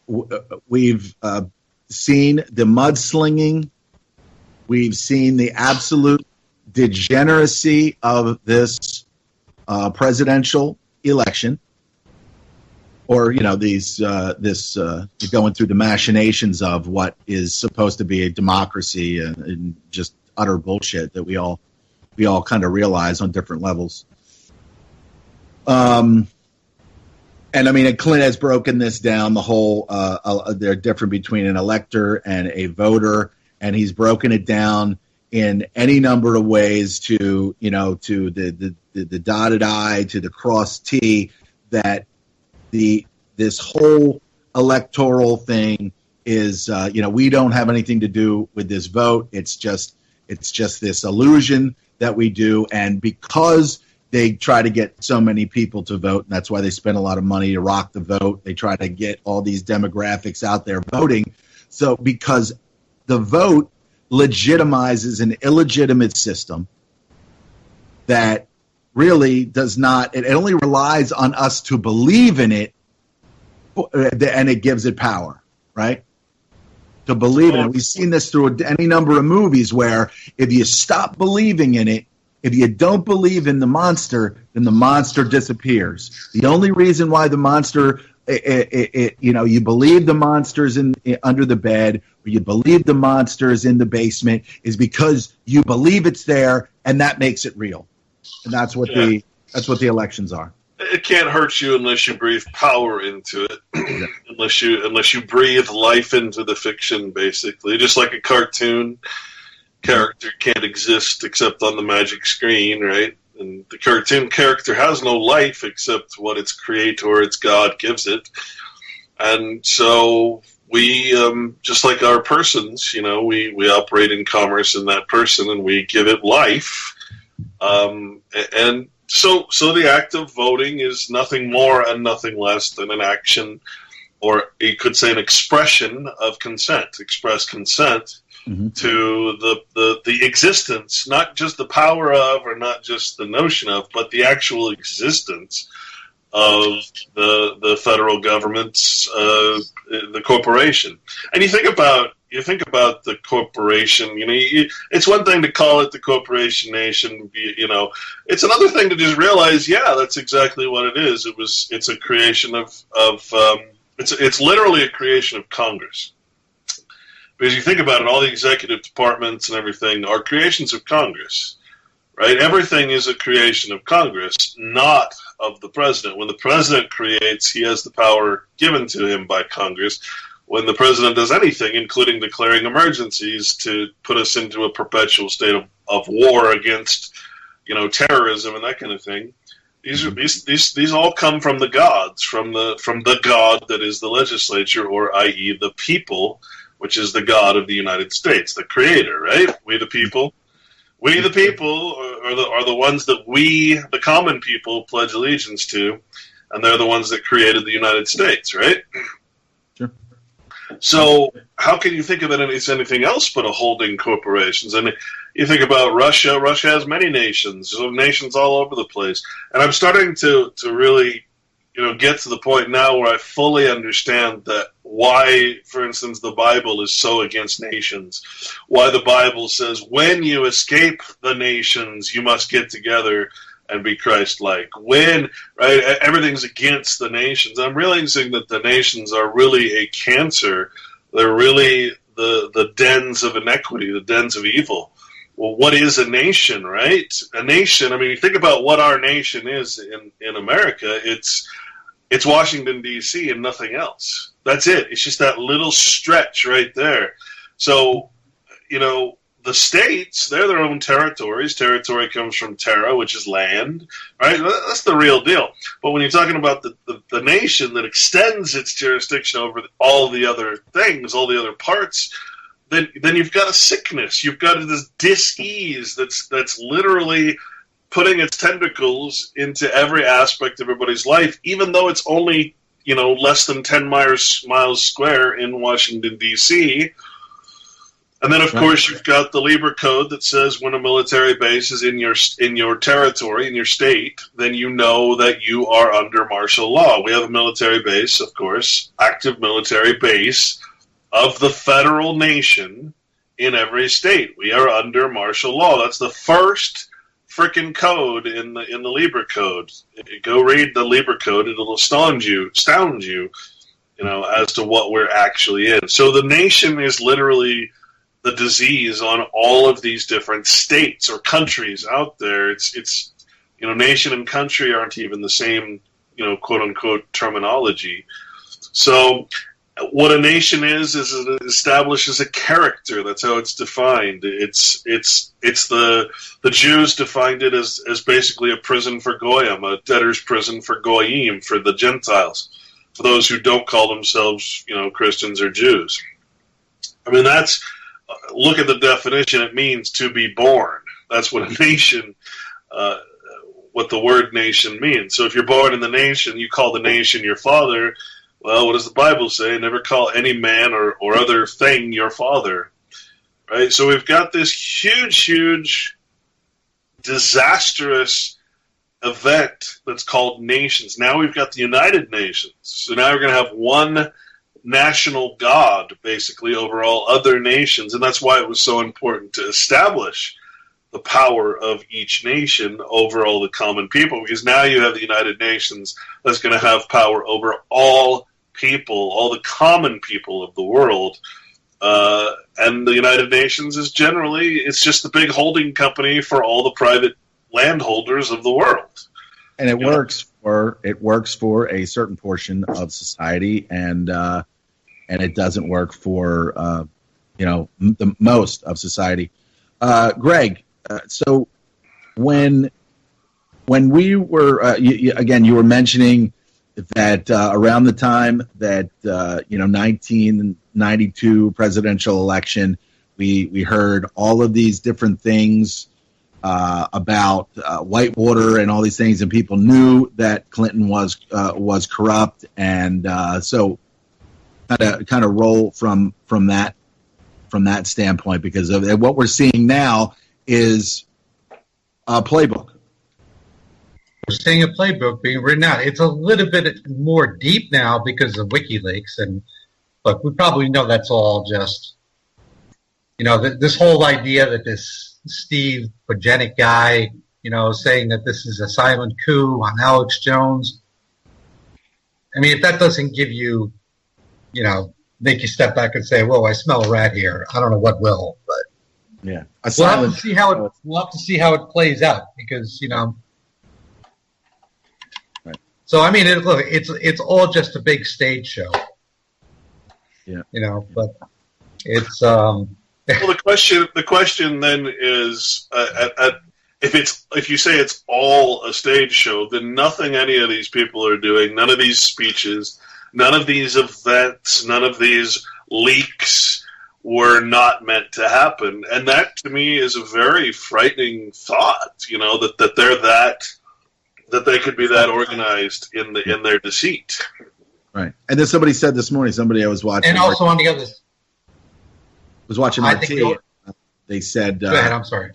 seen the mudslinging. We've seen the absolute degeneracy of this presidential election, or this going through the machinations of what is supposed to be a democracy and just utter bullshit that we all kind of realize on different levels. And I mean, Clint has broken this down. The whole they're different between an elector and a voter, and he's broken it down in any number of ways to the dotted I, to the crossed T, that this whole electoral thing is we don't have anything to do with this vote. It's just this illusion that we do, and because they try to get so many people to vote, and that's why they spend a lot of money to rock the vote. They try to get all these demographics out there voting. So because the vote legitimizes an illegitimate system that really does not, it only relies on us to believe in it, and it gives it power, right? To believe in it. We've seen this through any number of movies where if you stop believing in it, if you don't believe in the monster, then the monster disappears. The only reason why the monster, you believe the monster's under the bed, or you believe the monster's in the basement, is because you believe it's there, and that makes it real. And that's what the elections are. It can't hurt you unless you breathe power into it. unless you breathe life into the fiction, basically. Just like a cartoon character can't exist except on the magic screen, right? And the cartoon character has no life except what its creator, its God, gives it. And so we, just like our persons, we operate in commerce in that person and we give it life. And so the act of voting is nothing more and nothing less than an action, or you could say an expression of consent, express consent to the existence, not just the power of, or not just the notion of, but the actual existence of the federal government's the corporation. And you think about the corporation. It's one thing to call it the corporation nation. It's another thing to just realize, that's exactly what it is. It's a creation of it's literally a creation of Congress. Because you think about it, all the executive departments and everything are creations of Congress, right? Everything is a creation of Congress, not of the president. When the president creates, he has the power given to him by Congress. When the president does anything, including declaring emergencies to put us into a perpetual state of war against, terrorism and that kind of thing, these all come from the gods, from the God that is the legislature, or i.e. the people, which is the God of the United States, the creator, right? We the people are the ones that we, the common people, pledge allegiance to, and they're the ones that created the United States, right? Sure. So how can you think of it as anything else but a holding corporations? And you think about Russia. Russia has many nations, nations all over the place. And I'm starting to really, get to the point now where I fully understand that why, for instance, the Bible is so against nations. Why the Bible says, when you escape the nations, you must get together and be Christ-like. When, right, everything's against the nations. I'm realizing that the nations are really a cancer. They're really the dens of inequity, the dens of evil. Well, what is a nation, right? A nation, you think about what our nation is in America. It's Washington, D.C. and nothing else. That's it. It's just that little stretch right there. So, the states, they're their own territories. Territory comes from terra, which is land, right? That's the real deal. But when you're talking about the nation that extends its jurisdiction over all the other things, all the other parts, then you've got a sickness. You've got this dis-ease that's literally putting its tentacles into every aspect of everybody's life, even though it's only, less than 10 miles square in Washington, D.C., and then, of course, you've got the Lieber Code that says when a military base is in your territory, in your state, then you know that you are under martial law. We have a military base, of course, active military base of the federal nation in every state. We are under martial law. That's the first frickin' code in the Lieber Code. Go read the Lieber Code; it'll astound you, as to what we're actually in. So the nation is literally the disease on all of these different states or countries out there. It's nation and country aren't even the same, quote unquote terminology. So what a nation is it establishes a character. That's how it's defined. It's the Jews defined it as basically a prison for Goyim, a debtor's prison for Goyim, for the Gentiles, for those who don't call themselves, Christians or Jews. That's, look at the definition. It means to be born. That's what a nation, what the word nation means. So if you're born in the nation, you call the nation your father. Well, what does the Bible say? Never call any man or other thing your father. Right? So we've got this huge, disastrous event that's called nations. Now we've got the United Nations. So now we're going to have one national God, basically, over all other nations. And that's why it was so important to establish the power of each nation over all the common people, because now you have the United Nations that's going to have power over all people, all the common people of the world. And the United Nations is generally, it's just the big holding company for all the private landholders of the world. And it works for a certain portion of society, and it doesn't work for the most of society. Greg, so when we were you were mentioning that around the time that 1992 presidential election, we heard all of these different things about Whitewater and all these things, and people knew that Clinton was corrupt, and so kind of roll from that standpoint, because of what we're seeing now is a playbook. We're seeing a playbook being written out. It's a little bit more deep now because of WikiLeaks, and look, we probably know that's all just, this whole idea that this Steve Bojanic guy, saying that this is a silent coup on Alex Jones. I mean, if that doesn't give you, make you step back and say, "Whoa, I smell a rat here," I don't know what will, but yeah, we'll have to see how it plays out, because Right. So I mean, it's all just a big stage show. Yeah. But it's well, the question then is, if you say it's all a stage show, then nothing any of these people are doing, none of these speeches, none of these events, none of these leaks were not meant to happen. And that, to me, is a very frightening thought, that they could be that organized in their deceit. Right. And then somebody said this morning, somebody I was watching. And also on the other... was watching RT. They said... Go ahead, I'm sorry.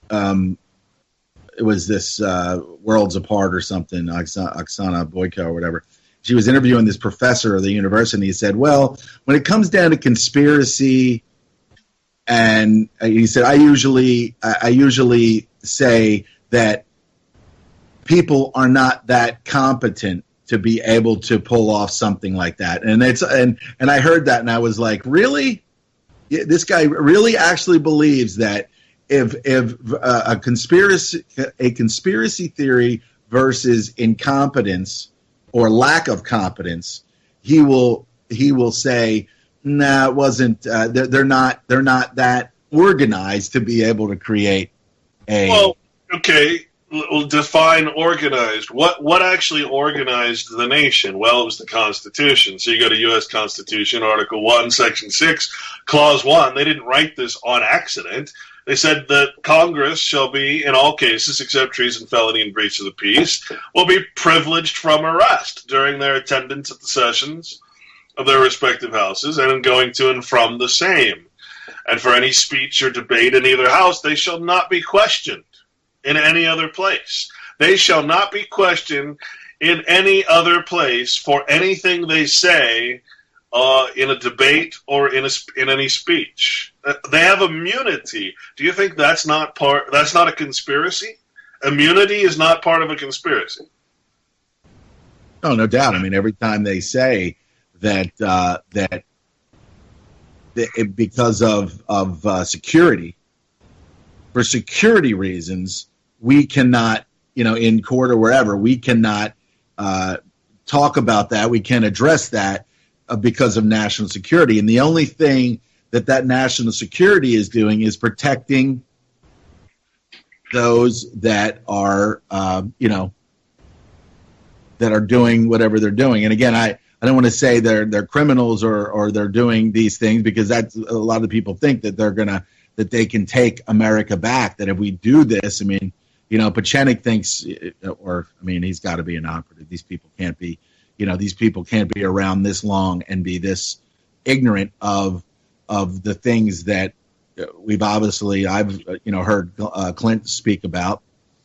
It was this Worlds Apart or something, Oksana Boyko or whatever. She was interviewing this professor of the university, and he said, well, when it comes down to conspiracy, and he said, I usually say that people are not that competent to be able to pull off something like that. And and I heard that, and I was like, really? This guy really actually believes that if a conspiracy theory versus incompetence or lack of competence, he will say, nah, it wasn't. They're not that organized to be able to create a. Well, okay. We'll define organized. What actually organized the nation? Well, it was the Constitution. So you go to U.S. Constitution, Article 1, Section 6, Clause 1. They didn't write this on accident. They said that Congress shall be, in all cases, except treason, felony, and breach of the peace, will be privileged from arrest during their attendance at the sessions of their respective houses and in going to and from the same. And for any speech or debate in either house, they shall not be questioned in any other place. They shall not be questioned in any other place for anything they say in a debate or in any speech. They have immunity. Do you think that's not a conspiracy? Immunity is not part of a conspiracy. Oh, no doubt. I mean, every time they say that because of security, for security reasons, we cannot, in court or wherever, we cannot talk about that. We can't address that because of national security. And the only thing that national security is doing is protecting those that are, that are doing whatever they're doing. And again, I don't want to say they're criminals or they're doing these things, because that's a lot of people think that that they can take America back. That if we do this, I mean, Pachenik thinks, he's got to be an operative. These people can't be, these people can't be around this long and be this ignorant of the things that I've heard Clint speak about.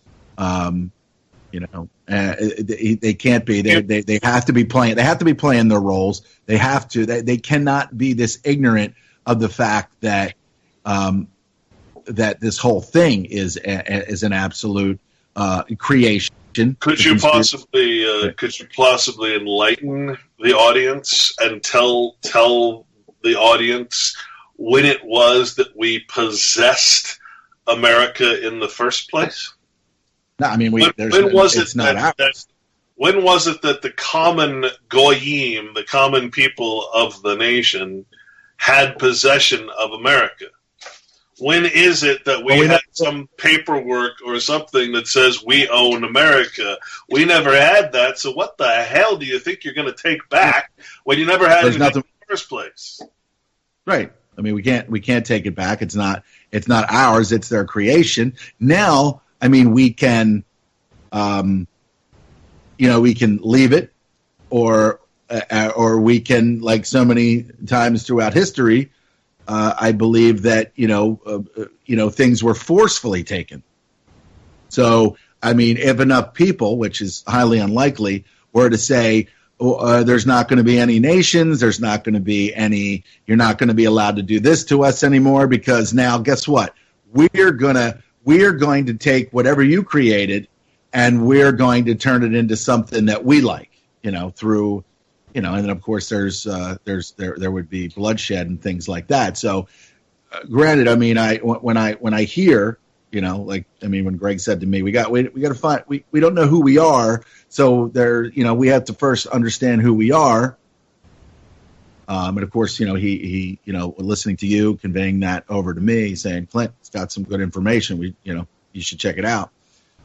They can't be. They have to be playing. They have to be playing their roles. They have to. They cannot be this ignorant of the fact that that this whole thing is an absolute creation. Could you possibly enlighten the audience and tell the audience when it was that we possessed America in the first place? No, I mean, when was it that the common goyim, the common people of the nation, had possession of America? When is it that we had some paperwork or something that says we own America? We never had that, so what the hell do you think you're going to take back when you never had anything in the first place? Right. I mean, we can't take it back. It's not ours. It's their creation. Now, I mean, we can, we can leave it, or we can, like so many times throughout history, I believe that things were forcefully taken. So, I mean, if enough people, which is highly unlikely, were to say, there's not going to be any nations, there's not going to be any, you're not going to be allowed to do this to us anymore, because now, guess what? We're going to take whatever you created, and we're going to turn it into something that we like, through, and then of course there would be bloodshed and things like that. So, granted, I mean, when I hear, when Greg said to me, we got to find, we don't know who we are, so we have to first understand who we are. And of course, he listening to you, conveying that over to me, saying, Clint, it's got some good information. You should check it out.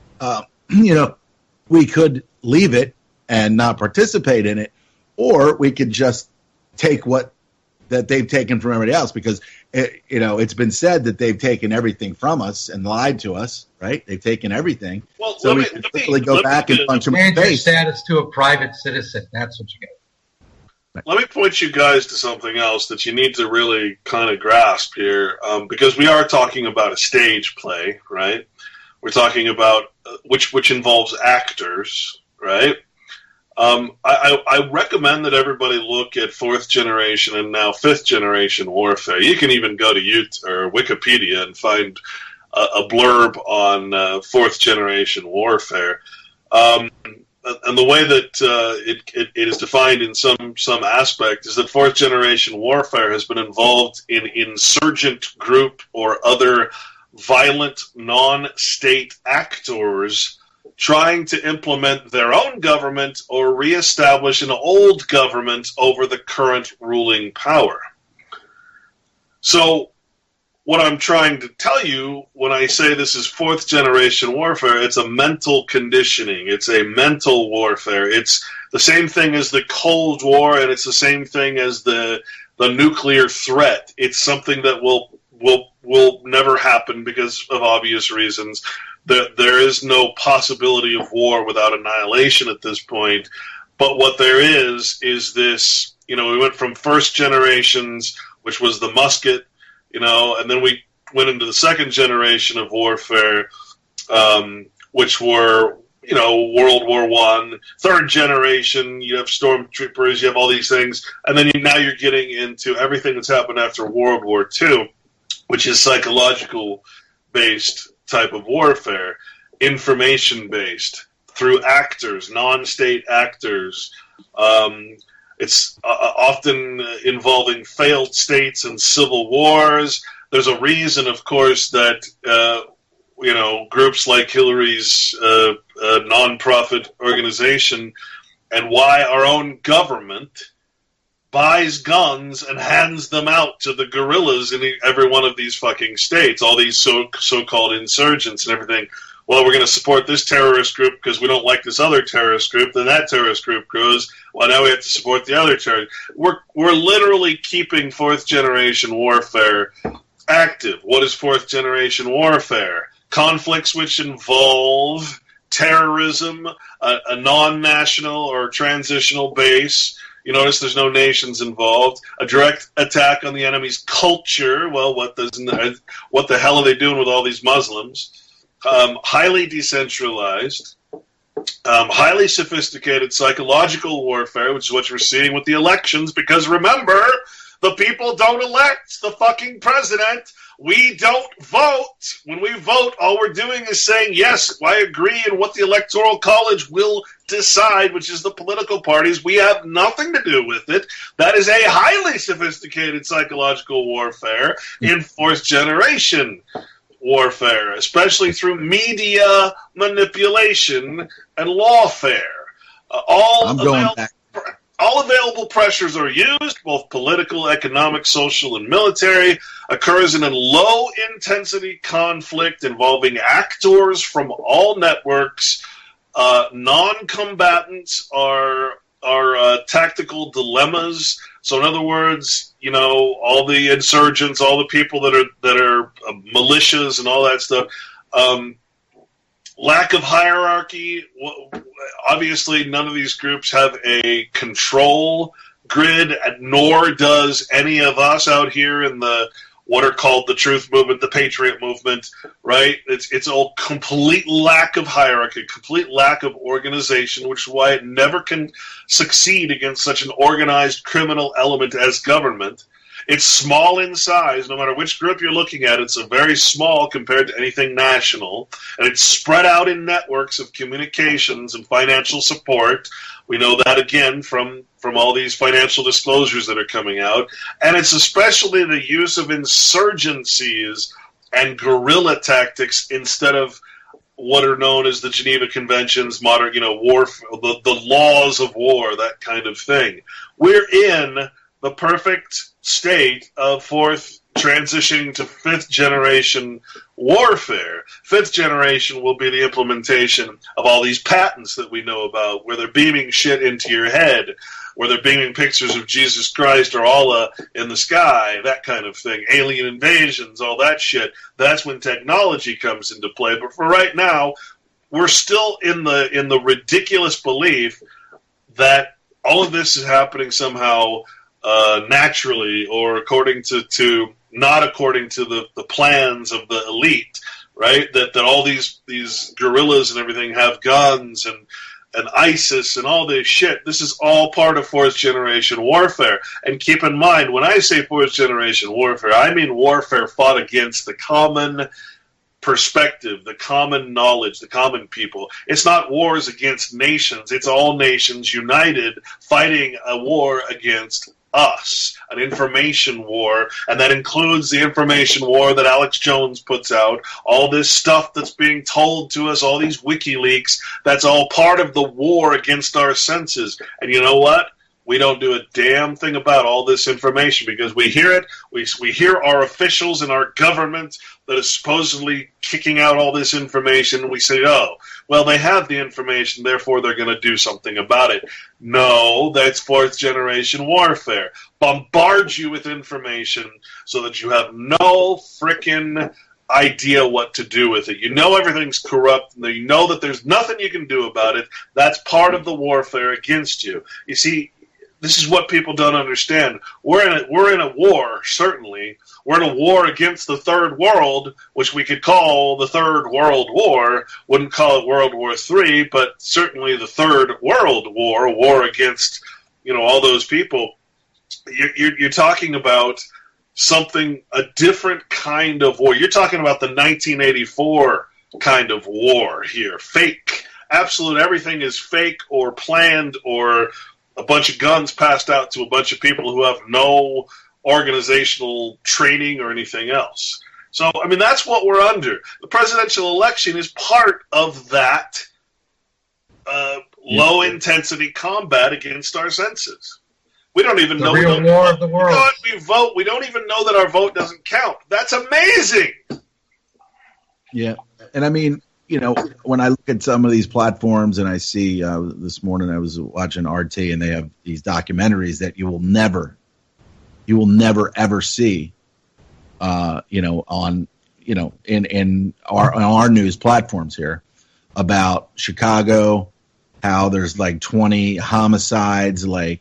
We could leave it and not participate in it, or we could just take that they've taken from everybody else, because it's been said that they've taken everything from us and lied to us, right? They've taken everything. Well, so we can simply go back and punch them in the face. Status to a private citizen. That's what you get. Let me point you guys to something else that you need to really kind of grasp here, because we are talking about a stage play, right? We're talking about which involves actors, right? I recommend that everybody look at 4th generation and now 5th generation warfare. You can even go to YouTube or Wikipedia and find a blurb on 4th generation warfare. And the way that it is defined in some aspect is that 4th generation warfare has been involved in insurgent group or other violent non-state actors trying to implement their own government or reestablish an old government over the current ruling power. So what I'm trying to tell you when I say this is 4th generation warfare, it's a mental conditioning. It's a mental warfare. It's the same thing as the Cold War, and it's the same thing as the nuclear threat. It's something that will never happen because of obvious reasons. There is no possibility of war without annihilation at this point. But what there is this, we went from first generations, which was the musket, and then we went into the second generation of warfare, which were, World War I. Third generation, you have stormtroopers, you have all these things. And then now you're getting into everything that's happened after World War II, which is psychological-based type of warfare, information-based, through actors, non-state actors. It's often involving failed states and civil wars. There's a reason, of course, that groups like Hillary's non-profit organization, and why our own government buys guns and hands them out to the guerrillas in every one of these fucking states, all these so-called insurgents and everything. Well, we're going to support this terrorist group because we don't like this other terrorist group. Then that terrorist group grows. Well, now we have to support the other terrorist. We're literally keeping 4th generation warfare active. What is 4th generation warfare? conflicts which involve terrorism, a non-national or transitional base. You notice there's no nations involved. A direct attack on the enemy's culture. Well, what the hell are they doing with all these Muslims? Highly decentralized. Highly sophisticated psychological warfare, which is what you're seeing with the elections, because remember, the people don't elect the fucking president. We don't vote. When we vote, all we're doing is saying, yes, I agree in what the Electoral College will decide, which is the political parties. We have nothing to do with it. That is a highly sophisticated psychological warfare in fourth generation warfare, especially through media manipulation and lawfare. All available pressures are used, both political, economic, social, and military, occurs in a low-intensity conflict involving actors from all networks. Non-combatants are tactical dilemmas. So in other words, you know, all the insurgents, all the people that are militias and all that stuff, lack of hierarchy. Obviously, none of these groups have a control grid, nor does any of us out here in the what are called the Truth Movement, the Patriot Movement, right? It's a complete lack of hierarchy, complete lack of organization, which is why it never can succeed against such an organized criminal element as government. It's small in size. No matter which group you're looking at, it's a very small compared to anything national. And it's spread out in networks of communications and financial support. We know that, again, from all these financial disclosures that are coming out. And it's especially the use of insurgencies and guerrilla tactics instead of what are known as the Geneva Conventions, modern, war, the laws of war, that kind of thing. We're in the perfect state of fourth transitioning to fifth generation warfare. Fifth generation will be the implementation of all these patents that we know about, where they're beaming shit into your head, where they're beaming pictures of Jesus Christ or Allah in the sky, that kind of thing. Alien invasions, all that shit. That's when technology comes into play. But for right now, we're still in the ridiculous belief that all of this is happening somehow naturally, or according to not according to the plans of the elite, right? That all these guerrillas and everything have guns and ISIS and all this shit. This is all part of fourth generation warfare. And keep in mind, when I say fourth generation warfare, I mean warfare fought against the common perspective, the common knowledge, the common people. It's not wars against nations. It's all nations united fighting a war against us, an information war, and that includes the information war that Alex Jones puts out, all this stuff that's being told to us, all these WikiLeaks, that's all part of the war against our senses. And you know what? We don't do a damn thing about all this information because we hear it, we hear our officials in our government that is supposedly kicking out all this information, and we say, oh, well, they have the information, therefore they're going to do something about it. No, that's fourth generation warfare. Bombard you with information so that you have no frickin' idea what to do with it. You know everything's corrupt, and you know that there's nothing you can do about it. That's part of the warfare against you. You see, this is what people don't understand. We're in a war, certainly. We're in a war against the Third World, which we could call the Third World War. Wouldn't call it World War III, but certainly the Third World War, war against, all those people. You're talking about something, a different kind of war. You're talking about the 1984 kind of war here. Fake. Absolute everything is fake or planned or a bunch of guns passed out to a bunch of people who have no organizational training or anything else. So, that's what we're under. The presidential election is part of that low-intensity combat against our senses. We don't even know. The real war of the world. We vote. We don't even know that our vote doesn't count. That's amazing. Yeah. And when I look at some of these platforms and I see this morning I was watching RT and they have these documentaries that you will never ever see, on in our news platforms here about Chicago, how there's like 20 homicides like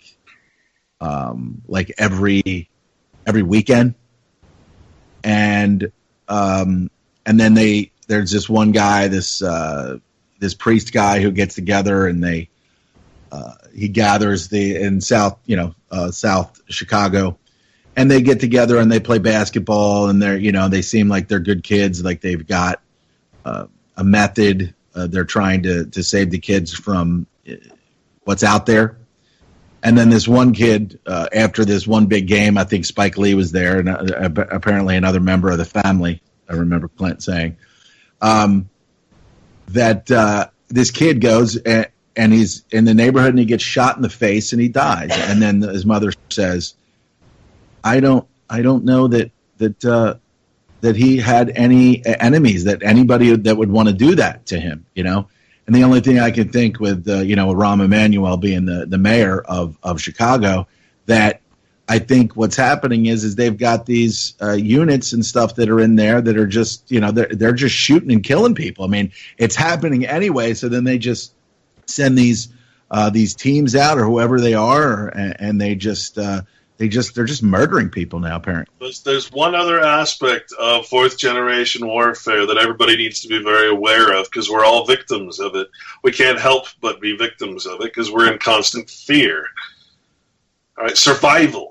every weekend, and then there's this one guy, this priest guy who gets together, and he gathers in South Chicago, and they get together and they play basketball, and they seem like they're good kids, like they've got a method. They're trying to save the kids from what's out there. And then this one kid, after this one big game, I think Spike Lee was there, and apparently another member of the family. I remember Clint saying that this kid goes and he's in the neighborhood and he gets shot in the face and he dies. And then his mother says, "I don't know that he had any enemies, that anybody that would want to do that to him, And the only thing I can think with, Rahm Emanuel being the mayor of Chicago, that I think what's happening is they've got these units and stuff that are in there that are just, they're just shooting and killing people. I mean, it's happening anyway. So then they just send these teams out, or whoever they are, and they're just murdering people now, apparently. There's one other aspect of fourth generation warfare that everybody needs to be very aware of, because we're all victims of it. We can't help but be victims of it because we're in constant fear. All right, survival.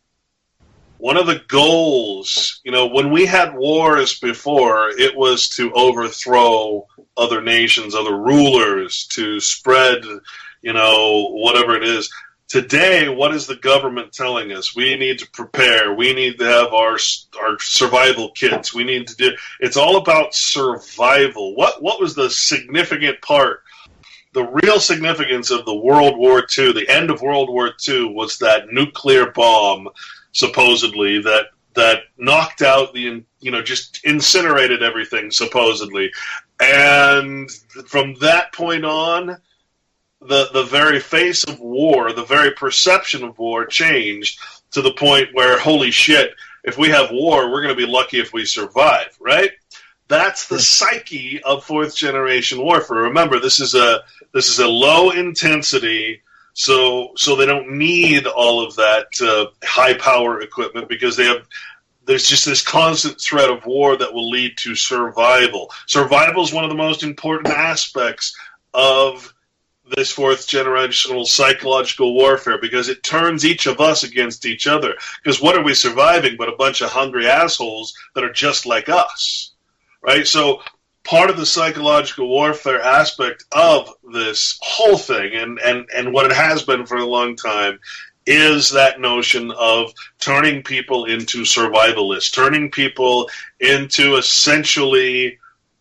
One of the goals, when we had wars before, it was to overthrow other nations, other rulers, to spread, whatever it is. Today, what is the government telling us? We need to prepare. We need to have our survival kits. We need to do. It's all about survival. What was the significant part? The real significance of the World War II, the end of World War II, was that nuclear bomb, supposedly, that knocked out just incinerated everything, supposedly. And from that point on, the very face of war, the very perception of war changed to the point where, holy shit, if we have war, we're going to be lucky if we survive, right? That's the psyche of fourth generation warfare. Remember, this is a low intensity, so they don't need all of that high power equipment, because there's just this constant threat of war that will lead to survival. Survival is one of the most important aspects of this fourth generational psychological warfare, because it turns each of us against each other. Because what are we surviving but a bunch of hungry assholes that are just like us, right? So part of the psychological warfare aspect of this whole thing, and what it has been for a long time, is that notion of turning people into survivalists, turning people into essentially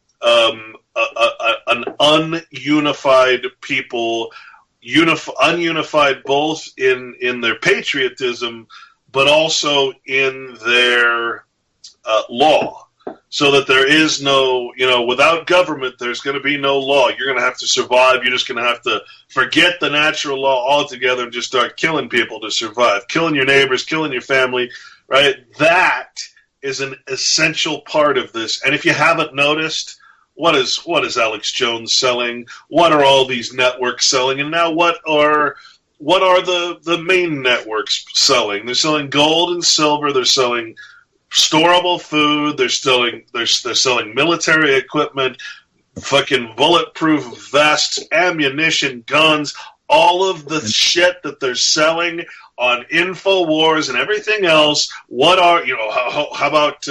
an ununified people, ununified both in their patriotism, but also in their law. So that there is no, without government, there's going to be no law. You're going to have to survive. You're just going to have to forget the natural law altogether and just start killing people to survive. Killing your neighbors, killing your family, right? That is an essential part of this. And if you haven't noticed, what is Alex Jones selling? What are all these networks selling? And now what are the main networks selling? They're selling gold and silver. They're selling storable food. They're selling military equipment, fucking bulletproof vests, ammunition, guns, all of the shit that they're selling on InfoWars and everything else. What are, how about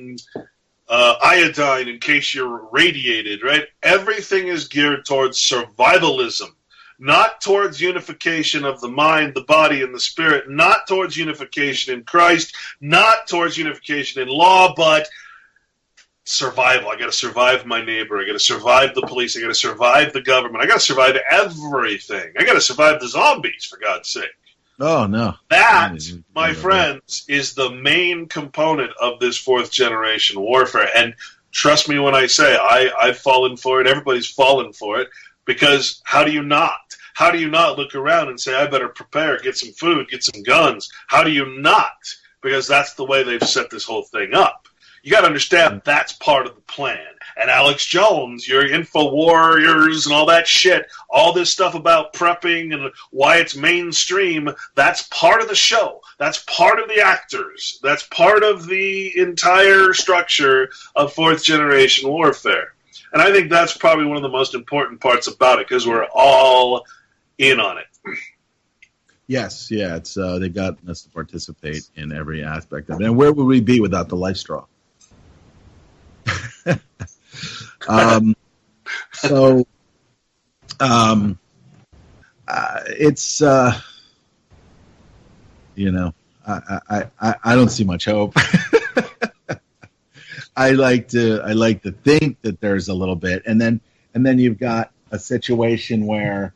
iodine in case you're radiated, right? Everything is geared towards survivalism, not towards unification of the mind, the body, and the spirit, not towards unification in Christ, not towards unification in law, but survival. I got to survive my neighbor. I got to survive the police. I got to survive the government. I got to survive everything. I got to survive the zombies, for God's sake. Oh, no. That, my friends, is the main component of this fourth generation warfare. And trust me when I say I've fallen for it. Everybody's fallen for it. Because how do you not? How do you not look around and say, I better prepare, get some food, get some guns? How do you not? Because that's the way they've set this whole thing up. You got to understand that's part of the plan. And Alex Jones, your info warriors and all that shit, all this stuff about prepping and why it's mainstream, that's part of the show. That's part of the actors. That's part of the entire structure of fourth generation warfare. And I think that's probably one of the most important parts about it, because we're all in on it. Yes, yeah, it's they've gotten us to participate in every aspect of it. And where would we be without the life straw? It's you know, I don't see much hope. I like to think that there's a little bit, and then you've got a situation where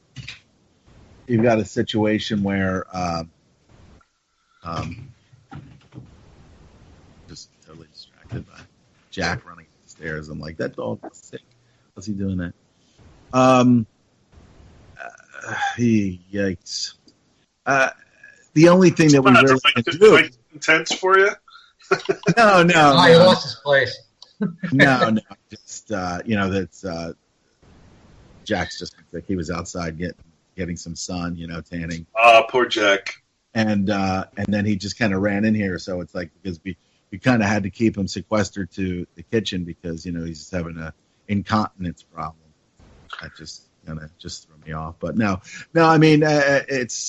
just totally distracted by Jack running up the stairs. I'm like, that dog is sick. What's he doing there? Yikes. The only thing that we really can do. Intense for you? No. He lost his place. No. Just that's Jack's just sick. He was outside getting some sun, tanning. Poor Jack. And then he just kind of ran in here. So it's like, because we kind of had to keep him sequestered to the kitchen because he's just having a incontinence problem. That just threw me off. But no. I mean, it's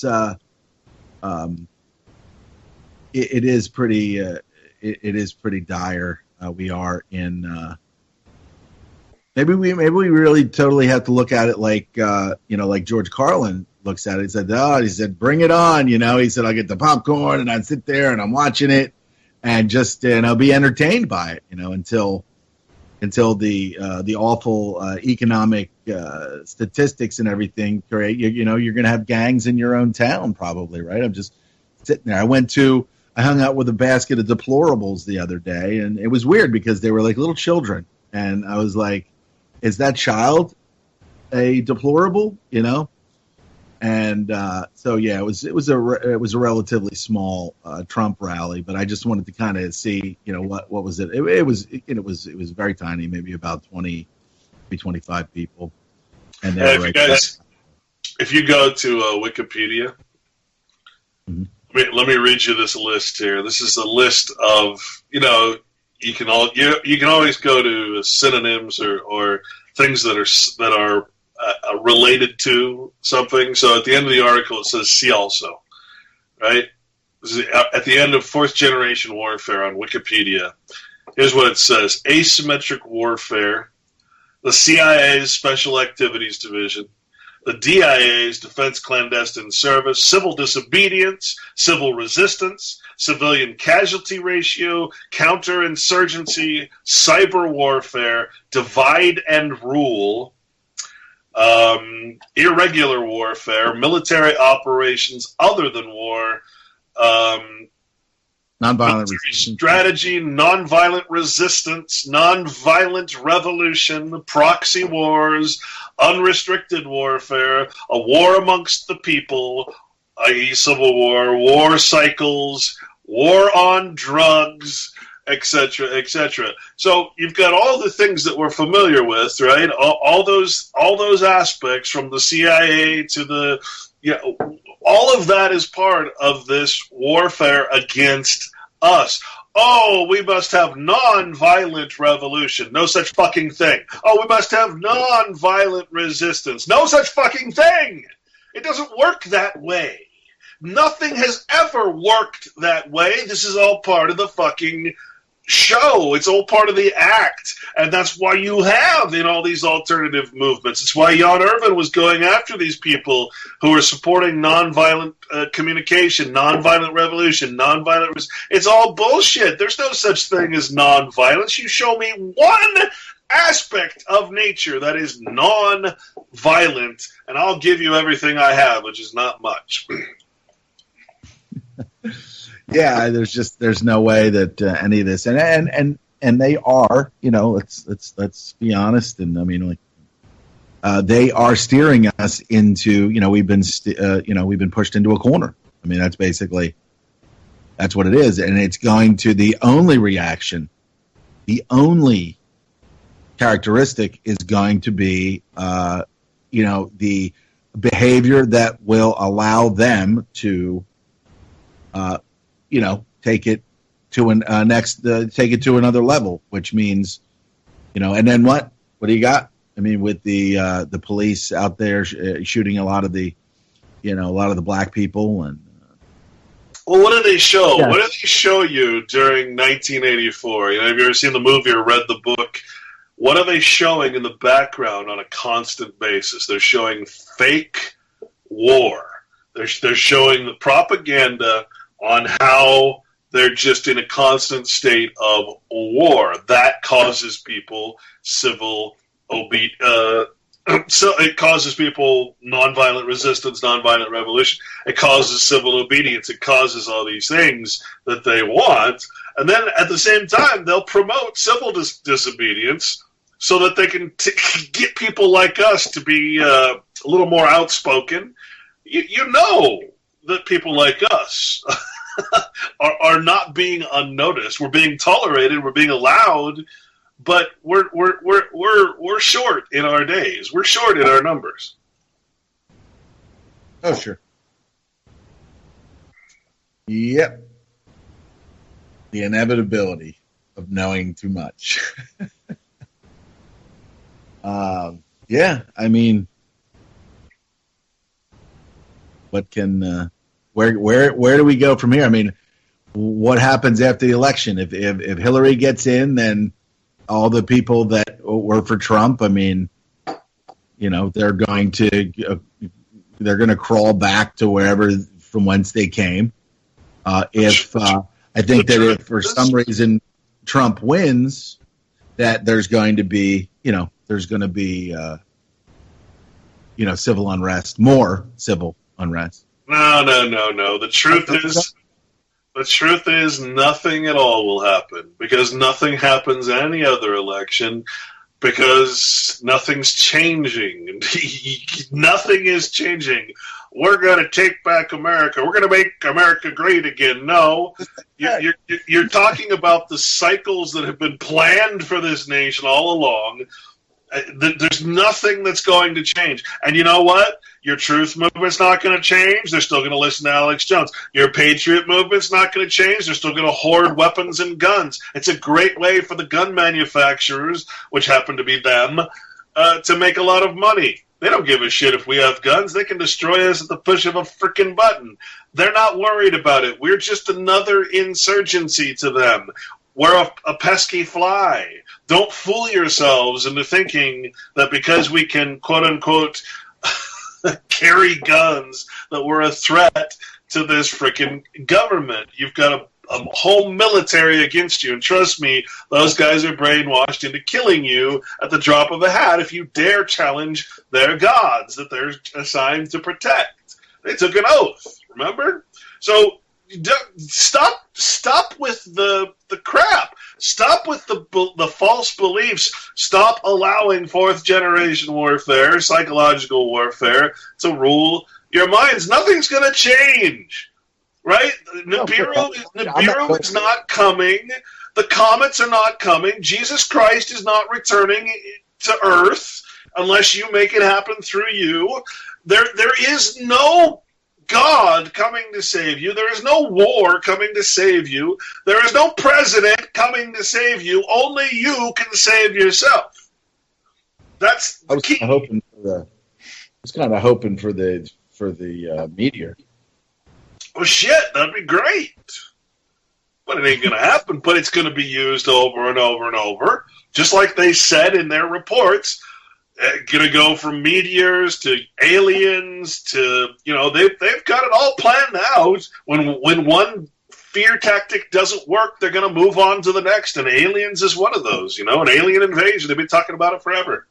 it is pretty. It is pretty dire. We are in. Maybe we really totally have to look at it like like George Carlin looks at it. He said, bring it on. He said, I'll get the popcorn and I'd sit there and I'm watching it and just I'll be entertained by it. Until the awful economic statistics and everything create. You're going to have gangs in your own town probably, right? I'm just sitting there. I hung out with a basket of deplorables the other day, and it was weird because they were like little children, and I was like, "Is that child a deplorable?" And so yeah, it was a relatively small Trump rally, but I just wanted to kind of see, what was it? It was very tiny, maybe about 20, maybe 25 people. And if you go to Wikipedia. Mm-hmm. Let me read you this list here. This is a list of, you can always go to synonyms or things that are related to something. So at the end of the article, it says "see also," right? At the end of fourth generation warfare on Wikipedia, here's what it says: asymmetric warfare, the CIA's Special Activities Division, the DIA's Defense Clandestine Service, civil disobedience, civil resistance, civilian casualty ratio, counterinsurgency, cyber warfare, divide and rule, irregular warfare, military operations other than war, nonviolent strategy, nonviolent resistance, nonviolent revolution, proxy wars, unrestricted warfare, a war amongst the people, i.e. civil war, war cycles, war on drugs, etc., etc. So you've got all the things that we're familiar with, right? All those aspects, from the CIA to the all of that is part of this warfare against us. Oh, we must have non-violent revolution. No such fucking thing. Oh, we must have non-violent resistance. No such fucking thing. It doesn't work that way. Nothing has ever worked that way. This is all part of the fucking show. It's all part of the act. And that's why you have in all these alternative movements. It's why Jan Irvin was going after these people who are supporting nonviolent communication, nonviolent revolution, nonviolent... It's all bullshit. There's no such thing as nonviolence. You show me one aspect of nature that is non-violent, and I'll give you everything I have, which is not much. Yeah, there's no way that any of this and they are, let's be honest, and I mean, like, they are steering us into, we've been pushed into a corner. I mean, that's what it is, and it's going to, the only reaction the only characteristic is going to be, the behavior that will allow them to, take it to take it to another level, which means, and then what? What do you got? I mean, with the police out there shooting a lot of the black people and. Well, what do they show? Yeah. What did they show you during 1984? Have you ever seen the movie or read the book? What are they showing in the background on a constant basis? They're showing fake war. They're showing the propaganda on how they're just in a constant state of war. That causes people civil obedience. So it causes people nonviolent resistance, nonviolent revolution. It causes civil obedience. It causes all these things that they want. And then at the same time, they'll promote civil disobedience so that they can get people like us to be a little more outspoken. You know that people like us are not being unnoticed. We're being tolerated. We're being allowed. But we're short in our days. We're short in our numbers. Oh, sure. Yep. The inevitability of knowing too much. Yeah, I mean, what can where do we go from here? I mean, what happens after the election? If Hillary gets in, then all the people that were for Trump, I mean, they're going to crawl back to wherever from whence they came. I think that if for some reason Trump wins, that there's going to be civil unrest, more civil unrest. No. The truth is nothing at all will happen, because nothing happens in any other election, because nothing's changing. Nothing is changing. We're going to take back America. We're going to make America great again. No, you're talking about the cycles that have been planned for this nation all along. There's nothing that's going to change. And you know what? Your truth movement's not going to change. They're still going to listen to Alex Jones. Your patriot movement's not going to change. They're still going to hoard weapons and guns. It's a great way for the gun manufacturers, which happen to be them, to make a lot of money. They don't give a shit if we have guns. They can destroy us at the push of a frickin' button. They're not worried about it. We're just another insurgency to them. We're a pesky fly. Don't fool yourselves into thinking that because we can, quote-unquote, carry guns, that we're a threat to this frickin' government. You've got a whole military against you, and trust me, those guys are brainwashed into killing you at the drop of a hat if you dare challenge their gods that they're assigned to protect. They took an oath, remember? So stop with the crap. Stop with the false beliefs. Stop allowing fourth-generation warfare, psychological warfare, to rule your minds. Nothing's going to change, right? Nibiru is not coming. The comets are not coming. Jesus Christ is not returning to Earth unless you make it happen through you. There is no God coming to save you. There is no war coming to save you. There is no president coming to save you. Only you can save yourself. That's the key. I was kind of hoping for the meteor. Oh shit, that'd be great. But it ain't going to happen. But it's going to be used over and over and over, just like they said in their reports. Going to go from meteors to aliens to, they've got it all planned out. When one fear tactic doesn't work, they're going to move on to the next, and aliens is one of those. An alien invasion. They've been talking about it forever.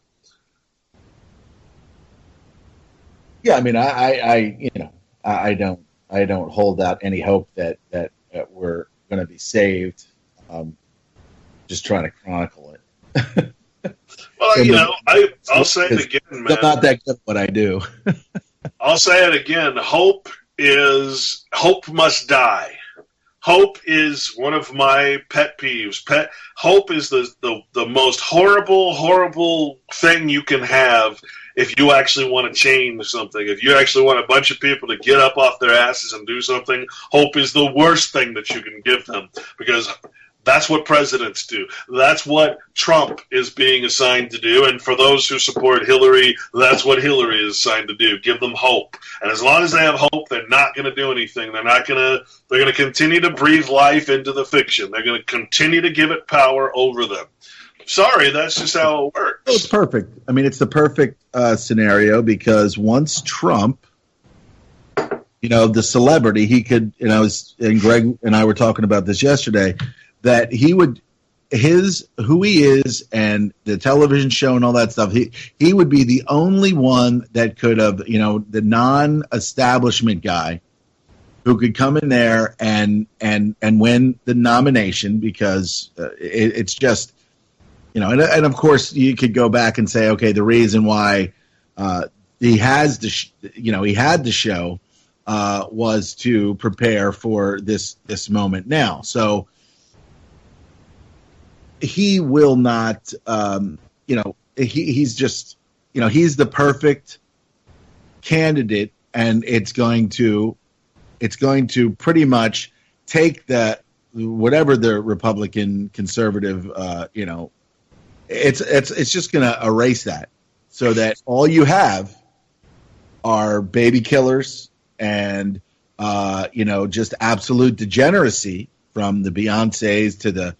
Yeah, I mean, I don't hold out any hope that we're going to be saved. Just trying to chronicle it. Well, I'll say it again, man. I'm not that good at what I do. I'll say it again. Hope must die. Hope is one of my pet peeves. Hope is the most horrible thing you can have if you actually want to change something. If you actually want a bunch of people to get up off their asses and do something, hope is the worst thing that you can give them, because that's what presidents do. That's what Trump is being assigned to do. And for those who support Hillary, that's what Hillary is assigned to do. Give them hope. And as long as they have hope, they're not going to do anything. They're going to continue to breathe life into the fiction. They're going to continue to give it power over them. Sorry, that's just how it works. It's perfect. I mean, it's the perfect scenario, because once Trump, the celebrity, he could, and Greg and I were talking about this yesterday, that he would, who he is and the television show and all that stuff, he would be the only one that could have, the non-establishment guy who could come in there and win the nomination, because it's just, and of course you could go back and say, okay, the reason why he has he had the show was to prepare for this moment now. So he will not, he's just, he's the perfect candidate, and it's going to pretty much take whatever the Republican conservative, it's just going to erase that, so that all you have are baby killers and, just absolute degeneracy, from the Beyoncés to the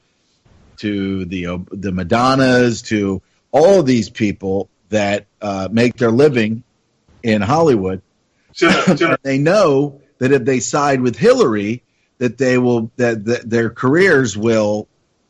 Madonnas, to all of these people that make their living in Hollywood. They know that if they side with Hillary, that their careers will,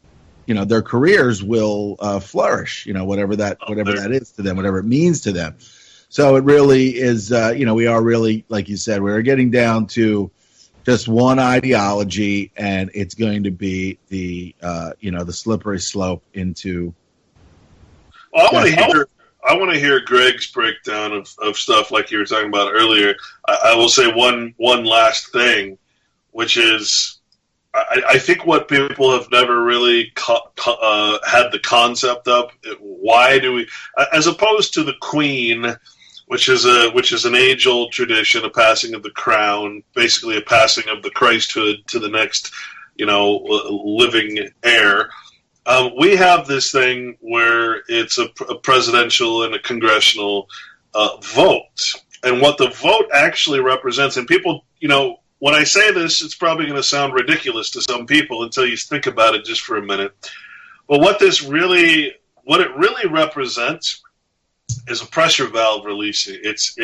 flourish. Whatever that is to them, whatever it means to them. So it really is. We are really, like you said, we're getting down to just one ideology, and it's going to be the slippery slope into. Well, I want to hear Greg's breakdown of stuff like you were talking about earlier. I will say one last thing, which is I think what people have never really had the concept of, why do we, as opposed to the Queen, which is an age-old tradition, a passing of the crown, basically a passing of the Christhood to the next, living heir. We have this thing where it's a presidential and a congressional vote, and what the vote actually represents. And people, when I say this, it's probably going to sound ridiculous to some people until you think about it just for a minute. But what it really represents is a pressure valve releasing. It's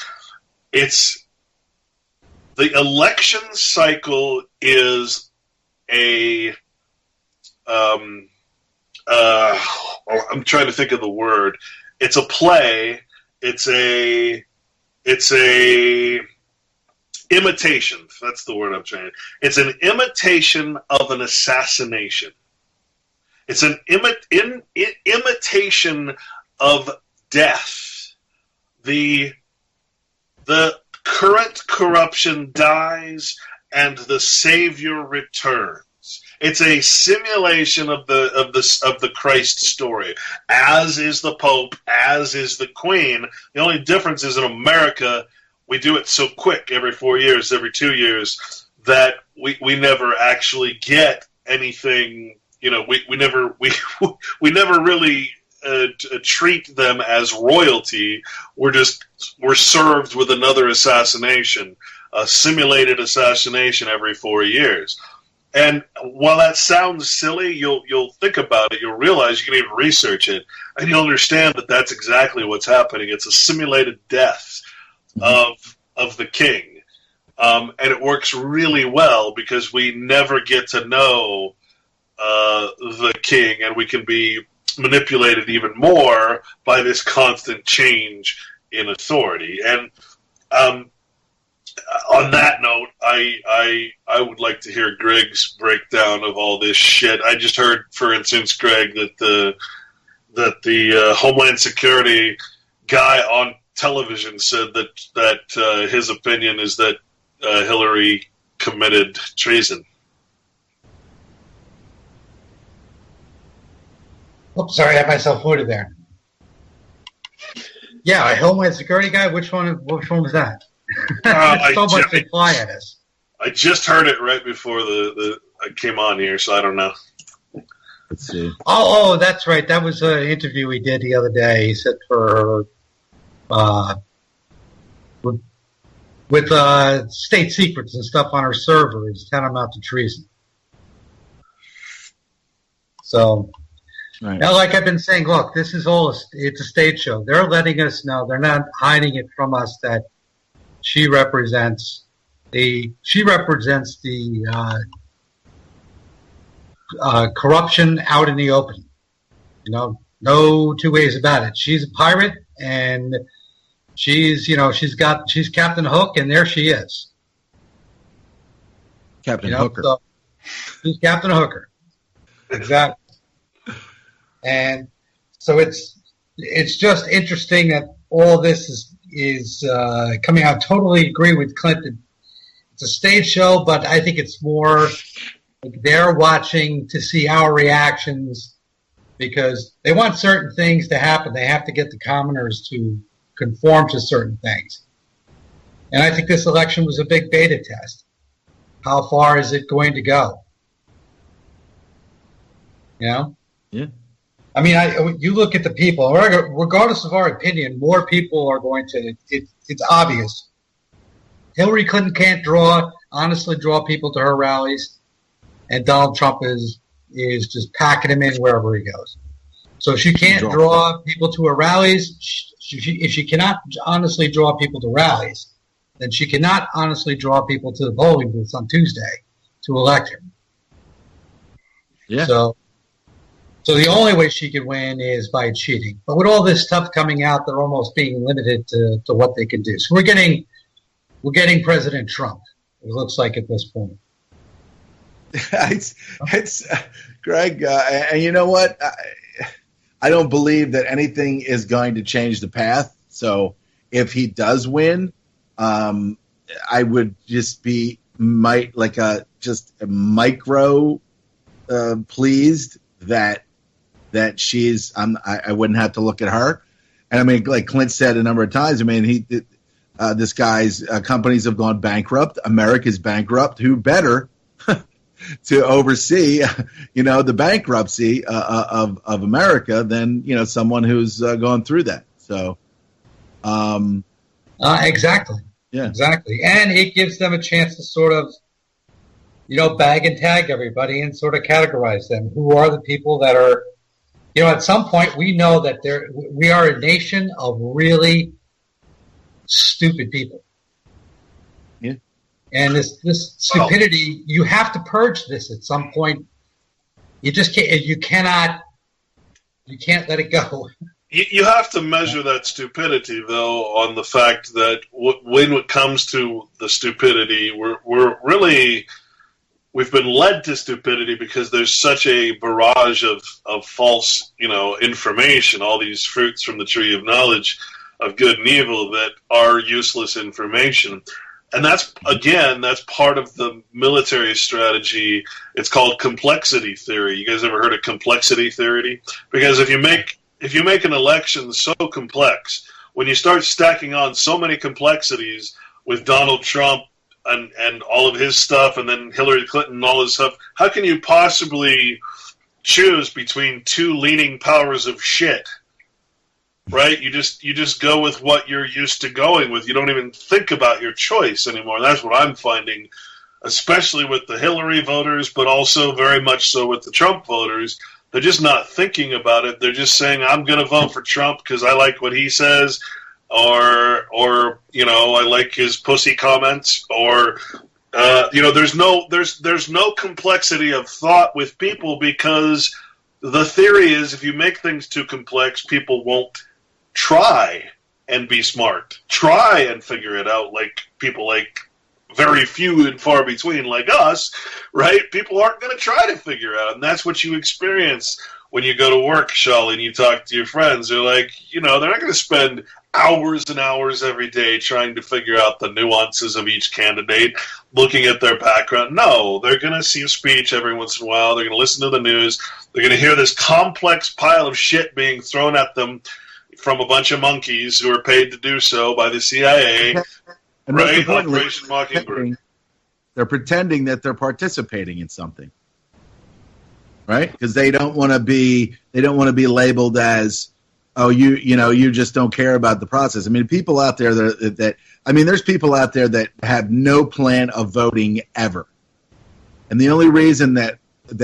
the election cycle is I'm trying to think of the word. It's a play. It's a imitation. That's the word I'm trying. It's an imitation of an assassination. It's an imitation of death. The current corruption dies, and the Savior returns. It's a simulation of the Christ story, as is the Pope, as is the Queen. The only difference is in America, we do it so quick, every 4 years, every 2 years, that we never actually get anything. We never really treat them as royalty. We're served with another assassination, a simulated assassination every 4 years. And while that sounds silly, you'll think about it, you'll realize, you can even research it, and you'll understand that that's exactly what's happening. It's a simulated death of the king. And it works really well because we never get to know the king, and we can be manipulated even more by this constant change in authority. And on that note, I would like to hear Greg's breakdown of all this shit. I just heard, for instance, Greg, that the Homeland Security guy on television said that his opinion is that Hillary committed treason. Oops, sorry, I had myself muted there. Yeah, a Homeland Security guy. Which one was that? So much they fly at us. I just heard it right before I came on here, so I don't know. Let's see. Oh, that's right. That was an interview we did the other day. He said for with state secrets and stuff on her server is tantamount to treason. So, right. Now, like I've been saying, look, this is it's a stage show. They're letting us know. They're not hiding it from us that she represents the corruption out in the open. You know, no two ways about it. She's a pirate, and she's Captain Hook, and there she is. Captain Hooker. So she's Captain Hooker. Exactly. And so it's just interesting that all this is coming out. Totally agree with Clinton. It's a stage show, but I think it's more like they're watching to see our reactions because they want certain things to happen. They have to get the commoners to conform to certain things. And I think this election was a big beta test. How far is it going to go? You know? Yeah. I mean, you look at the people, regardless of our opinion, more people are going to, it's obvious. Hillary Clinton can't honestly draw people to her rallies, and Donald Trump is just packing them in wherever he goes. So if she can't draw people to her rallies, if she cannot honestly draw people to rallies, then she cannot honestly draw people to the polling booths on Tuesday to elect her. Yeah. So the only way she could win is by cheating. But with all this stuff coming out, they're almost being limited to what they can do. So we're getting President Trump, it looks like at this point. It's Greg, and you know what? I don't believe that anything is going to change the path. So if he does win, I would just be just micro pleased that she's. I wouldn't have to look at her. And I mean, like Clint said a number of times. I mean, this guy's companies have gone bankrupt. America's bankrupt. Who better to oversee, the bankruptcy of America than someone who's gone through that? So, exactly. Yeah, exactly. And it gives them a chance to sort of, bag and tag everybody and sort of categorize them. Who are the people that are, at some point we know that we are a nation of really stupid people. Yeah. And this stupidity, you have to purge this at some point. You just can't. You can't let it go. You have to measure that stupidity, though, on the fact that when it comes to the stupidity, we've been led to stupidity because there's such a barrage of false, information, all these fruits from the tree of knowledge of good and evil that are useless information. And that's part of the military strategy. It's called complexity theory. You guys ever heard of complexity theory? Because if you make an election so complex, when you start stacking on so many complexities with Donald Trump and all of his stuff, and then Hillary Clinton and all his stuff, how can you possibly choose between two leaning powers of shit? Right? You just go with what you're used to going with. You don't even think about your choice anymore. That's what I'm finding, especially with the Hillary voters, but also very much so with the Trump voters. They're just not thinking about it. They're just saying, I'm going to vote for Trump because I like what he says, or I like his pussy comments, or there's no complexity of thought with people, because the theory is if you make things too complex, people won't try and be smart, try and figure it out, like people like very few and far between like us, right? People aren't going to try to figure out, and that's what you experience when you go to work, Shali, and you talk to your friends. They're like, they're not going to spend hours and hours every day trying to figure out the nuances of each candidate, looking at their background. No, they're going to see a speech every once in a while. They're going to listen to the news. They're going to hear this complex pile of shit being thrown at them from a bunch of monkeys who are paid to do so by the CIA, and right? Operation Mockingbird. They're pretending that they're participating in something, right? Because they don't want to be labeled as, oh, you just don't care about the process. I mean, people out there there's people out there that have no plan of voting ever, and the only reason that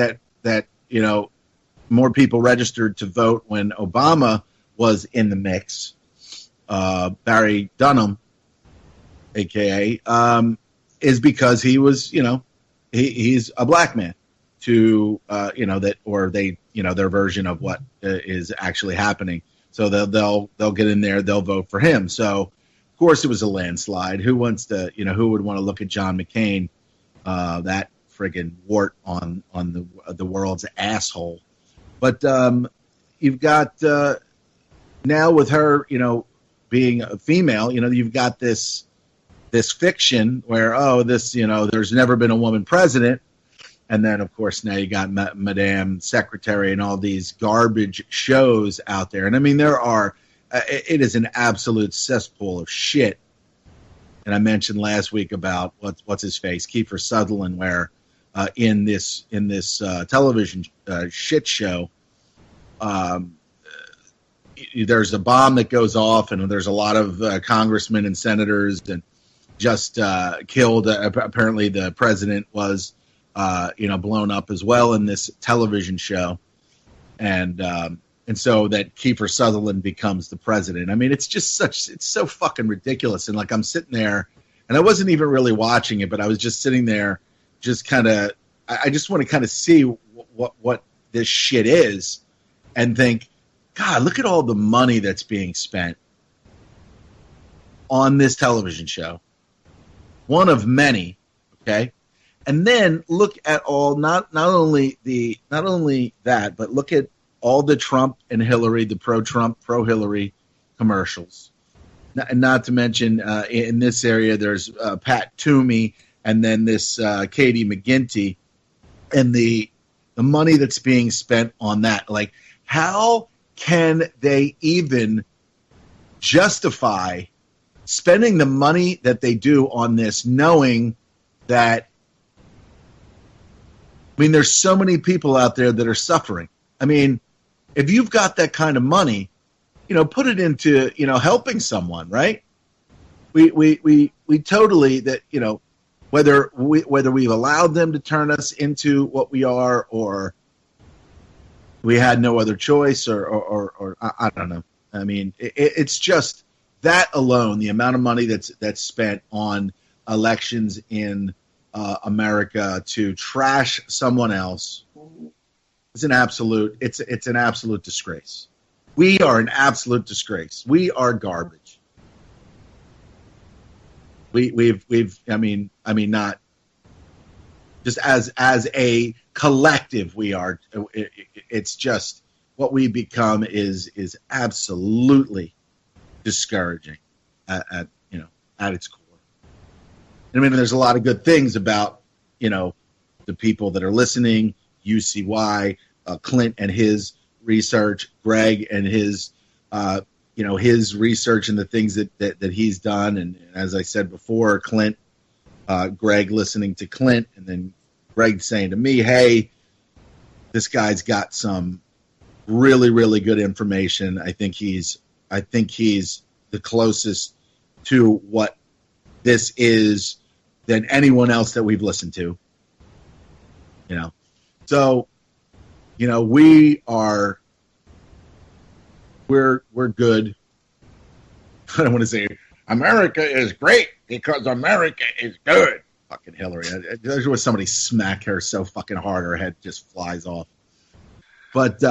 more people registered to vote when Obama was in the mix, Barry Dunham, aka, is because he was, he's a black man to, their version of what is actually happening. So they'll get in there, they'll vote for him. So of course it was a landslide. Who wants to, who would want to look at John McCain, that friggin' wart on the world's asshole? But you've got now with her, being a female, you've got this fiction where, there's never been a woman president. And then, of course, now you got Madame Secretary and all these garbage shows out there. And, I mean, it is an absolute cesspool of shit. And I mentioned last week about what's his face, Kiefer Sutherland, where in this television shit show, there's a bomb that goes off, and there's a lot of congressmen and senators and just killed. Apparently, the president was, blown up as well in this television show, and so that Kiefer Sutherland becomes the president. I mean, it's so fucking ridiculous. And like, I'm sitting there, and I wasn't even really watching it, but I was just sitting there, just kind of, I just want to kind of see what this shit is, and think, God, look at all the money that's being spent on this television show. One of many, okay? And then look at all, not only that, but look at all the Trump and Hillary, the pro-Trump, pro-Hillary commercials. And not to mention, in this area, there's Pat Toomey, and then this Katie McGinty, and the money that's being spent on that. Like, how can they even justify spending the money that they do on this, knowing that, I mean, there's so many people out there that are suffering. I mean, if you've got that kind of money, put it into, helping someone, right? We totally, that, whether we've allowed them to turn us into what we are, or we had no other choice, or I don't know. I mean, it's just that alone, the amount of money that's spent on elections in America to trash someone else is an absolute. It's an absolute disgrace. We are an absolute disgrace. We are garbage. We've I mean not just as a collective, we are. It's just what we become is absolutely discouraging at its core. I mean, there's a lot of good things about, the people that are listening, UCY, Clint and his research, Greg and his, his research and the things that he's done. And as I said before, Clint, Greg listening to Clint, and then Greg saying to me, hey, this guy's got some really, really good information. I think he's the closest to what this is than anyone else that we've listened to. So, we're good. I don't want to say America is great because America is good. Fucking Hillary. There's where somebody smack her so fucking hard her head just flies off. But,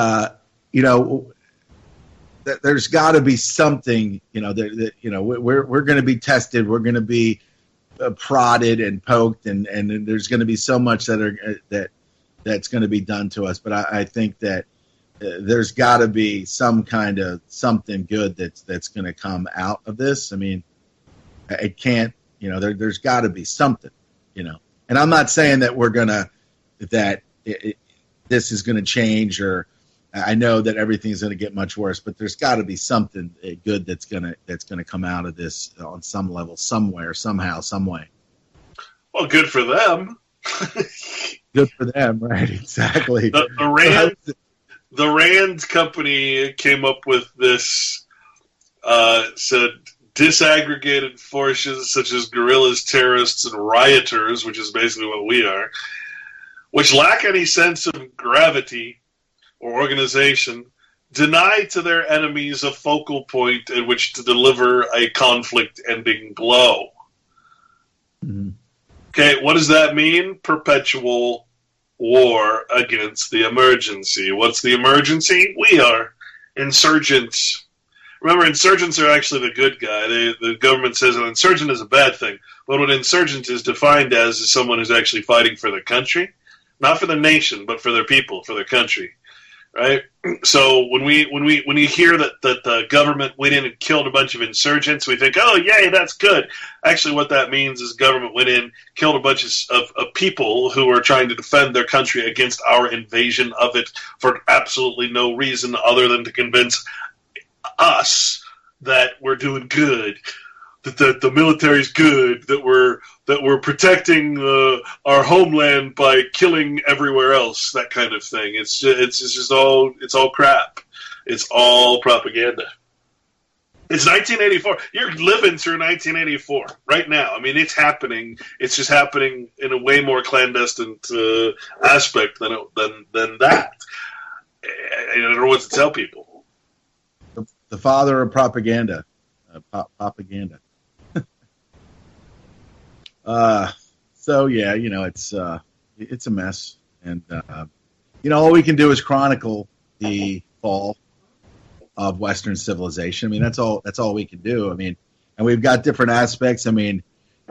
there's got to be something, we're going to be tested. We're going to be prodded and poked, and there's going to be so much that's going to be done to us. But I think that there's got to be some kind of something good that's going to come out of this. I mean, it can't, there's got to be something, And I'm not saying that this is going to change, or I know that everything's going to get much worse, but there's got to be something good that's going to come out of this on some level, somewhere, somehow, some way. Well, good for them. Good for them, right? Exactly. The Rand company came up with this, said disaggregated forces such as guerrillas, terrorists, and rioters, which is basically what we are, which lack any sense of gravity or organization, deny to their enemies a focal point at which to deliver a conflict-ending blow. Mm-hmm. Okay, what does that mean? Perpetual war against the emergency. What's the emergency? We are insurgents. Remember, insurgents are actually the good guy. The government says an insurgent is a bad thing. But what an insurgent is defined as is someone who's actually fighting for their country. Not for the nation, but for their people, for their country. Right? So when we hear that the government went in and killed a bunch of insurgents, we think, oh, yay, that's good. Actually, what that means is government went in, killed a bunch of people who were trying to defend their country against our invasion of it for absolutely no reason other than to convince us that we're doing good, that the military's good, that we're protecting our homeland by killing everywhere else, that kind of thing. It's all crap. It's all propaganda. It's 1984. You're living through 1984 right now. I mean, it's happening. It's just happening in a way more clandestine aspect than that. I don't know what to tell people. The father of propaganda. Propaganda. So yeah, it's a mess, and all we can do is chronicle the fall of Western civilization. I mean, that's all we can do. I mean, and we've got different aspects. I mean,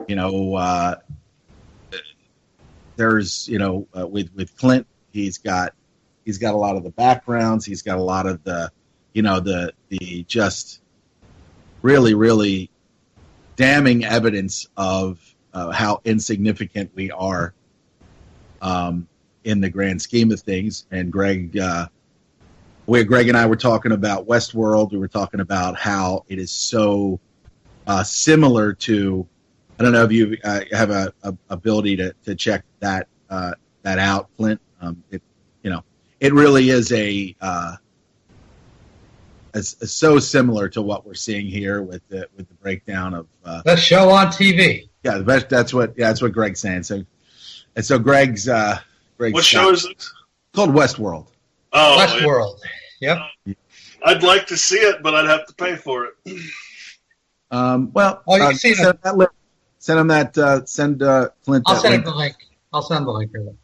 there's with Clint, he's got a lot of the backgrounds. He's got a lot of the the just really, really damning evidence of how insignificant we are in the grand scheme of things. And Greg and I were talking about Westworld. We were talking about how it is so similar to. I don't know if you have a ability to check that out, Clint. It really is so similar to what we're seeing here with the breakdown of the show on TV. Yeah, that's what Greg's saying. So Greg's what show is it? Called Westworld. Oh, Westworld. Yeah. Yep. I'd like to see it, but I'd have to pay for it. You can see that. Send him that. Send Clint. I'll send him the link. I'll send the link for that.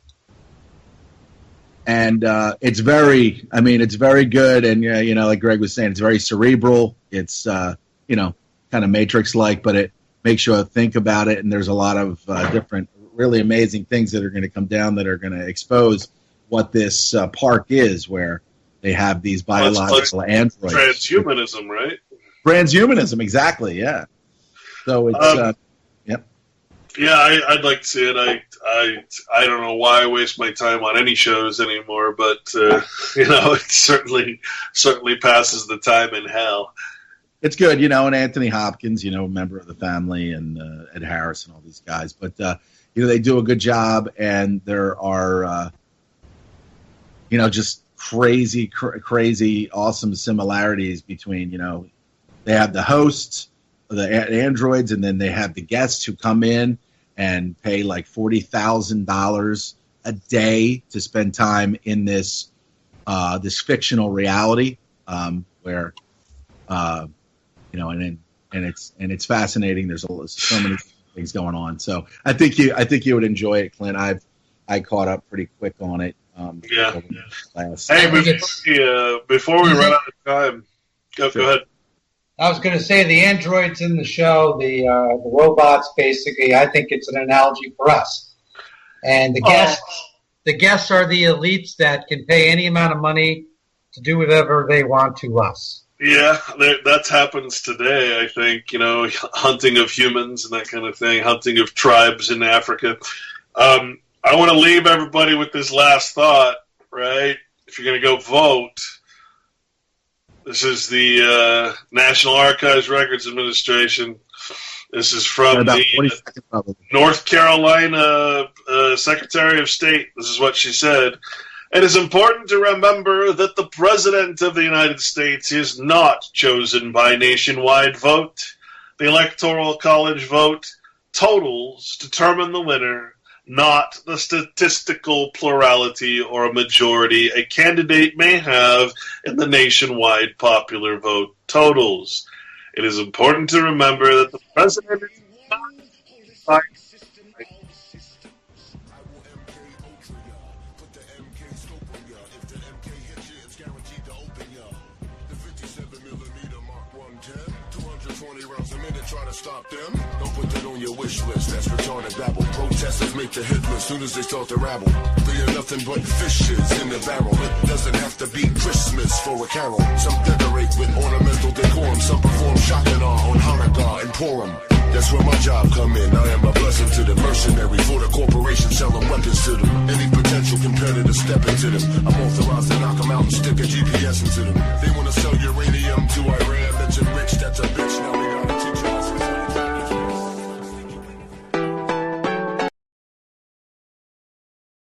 And it's very good. And like Greg was saying, it's very cerebral. It's kind of Matrix-like, but it makes you think about it. And there's a lot of different, really amazing things that are going to come down that are going to expose what this park is, where they have these biological androids. Transhumanism, right? Transhumanism, exactly. Yeah. So it's yep. Yeah, I'd like to see it. I don't know why I waste my time on any shows anymore, but it certainly passes the time in hell. It's good, and Anthony Hopkins, a member of the family, and Ed Harris and all these guys. But they do a good job, and there are just crazy, awesome similarities between they have the hosts, the androids, and then they have the guests who come in and pay like $40,000 a day to spend time in this fictional reality where and it's fascinating. There's so many things going on. So I think you would enjoy it, Clint. I caught up pretty quick on it. Yeah. Before we run out of time, go ahead. I was going to say the androids in the show, the robots, basically, I think it's an analogy for us. And the guests are the elites that can pay any amount of money to do whatever they want to us. Yeah, that happens today, I think, hunting of humans and that kind of thing, hunting of tribes in Africa. I want to leave everybody with this last thought, right? If you're going to go vote, this is the National Archives Records Administration. This is from the North Carolina Secretary of State. This is what she said. It is important to remember that the President of the United States is not chosen by nationwide vote. The Electoral College vote totals determine the winner, not the statistical plurality or a majority a candidate may have in the nationwide popular vote totals. It is important to remember that the President is not stop them. Don't put that on your wish list. That's retarded babble. Protesters make the hit list soon as they start to rabble. They are nothing but fishes in the barrel. It doesn't have to be Christmas for a carol. Some decorate with ornamental decorum. Some perform Shakanar on Hanukkah and Purim. That's where my job come in. I am a blessing to the mercenary for the corporation selling weapons to them. Any potential competitor step into them. I'm authorized to knock them out and stick a GPS into them. They want to sell you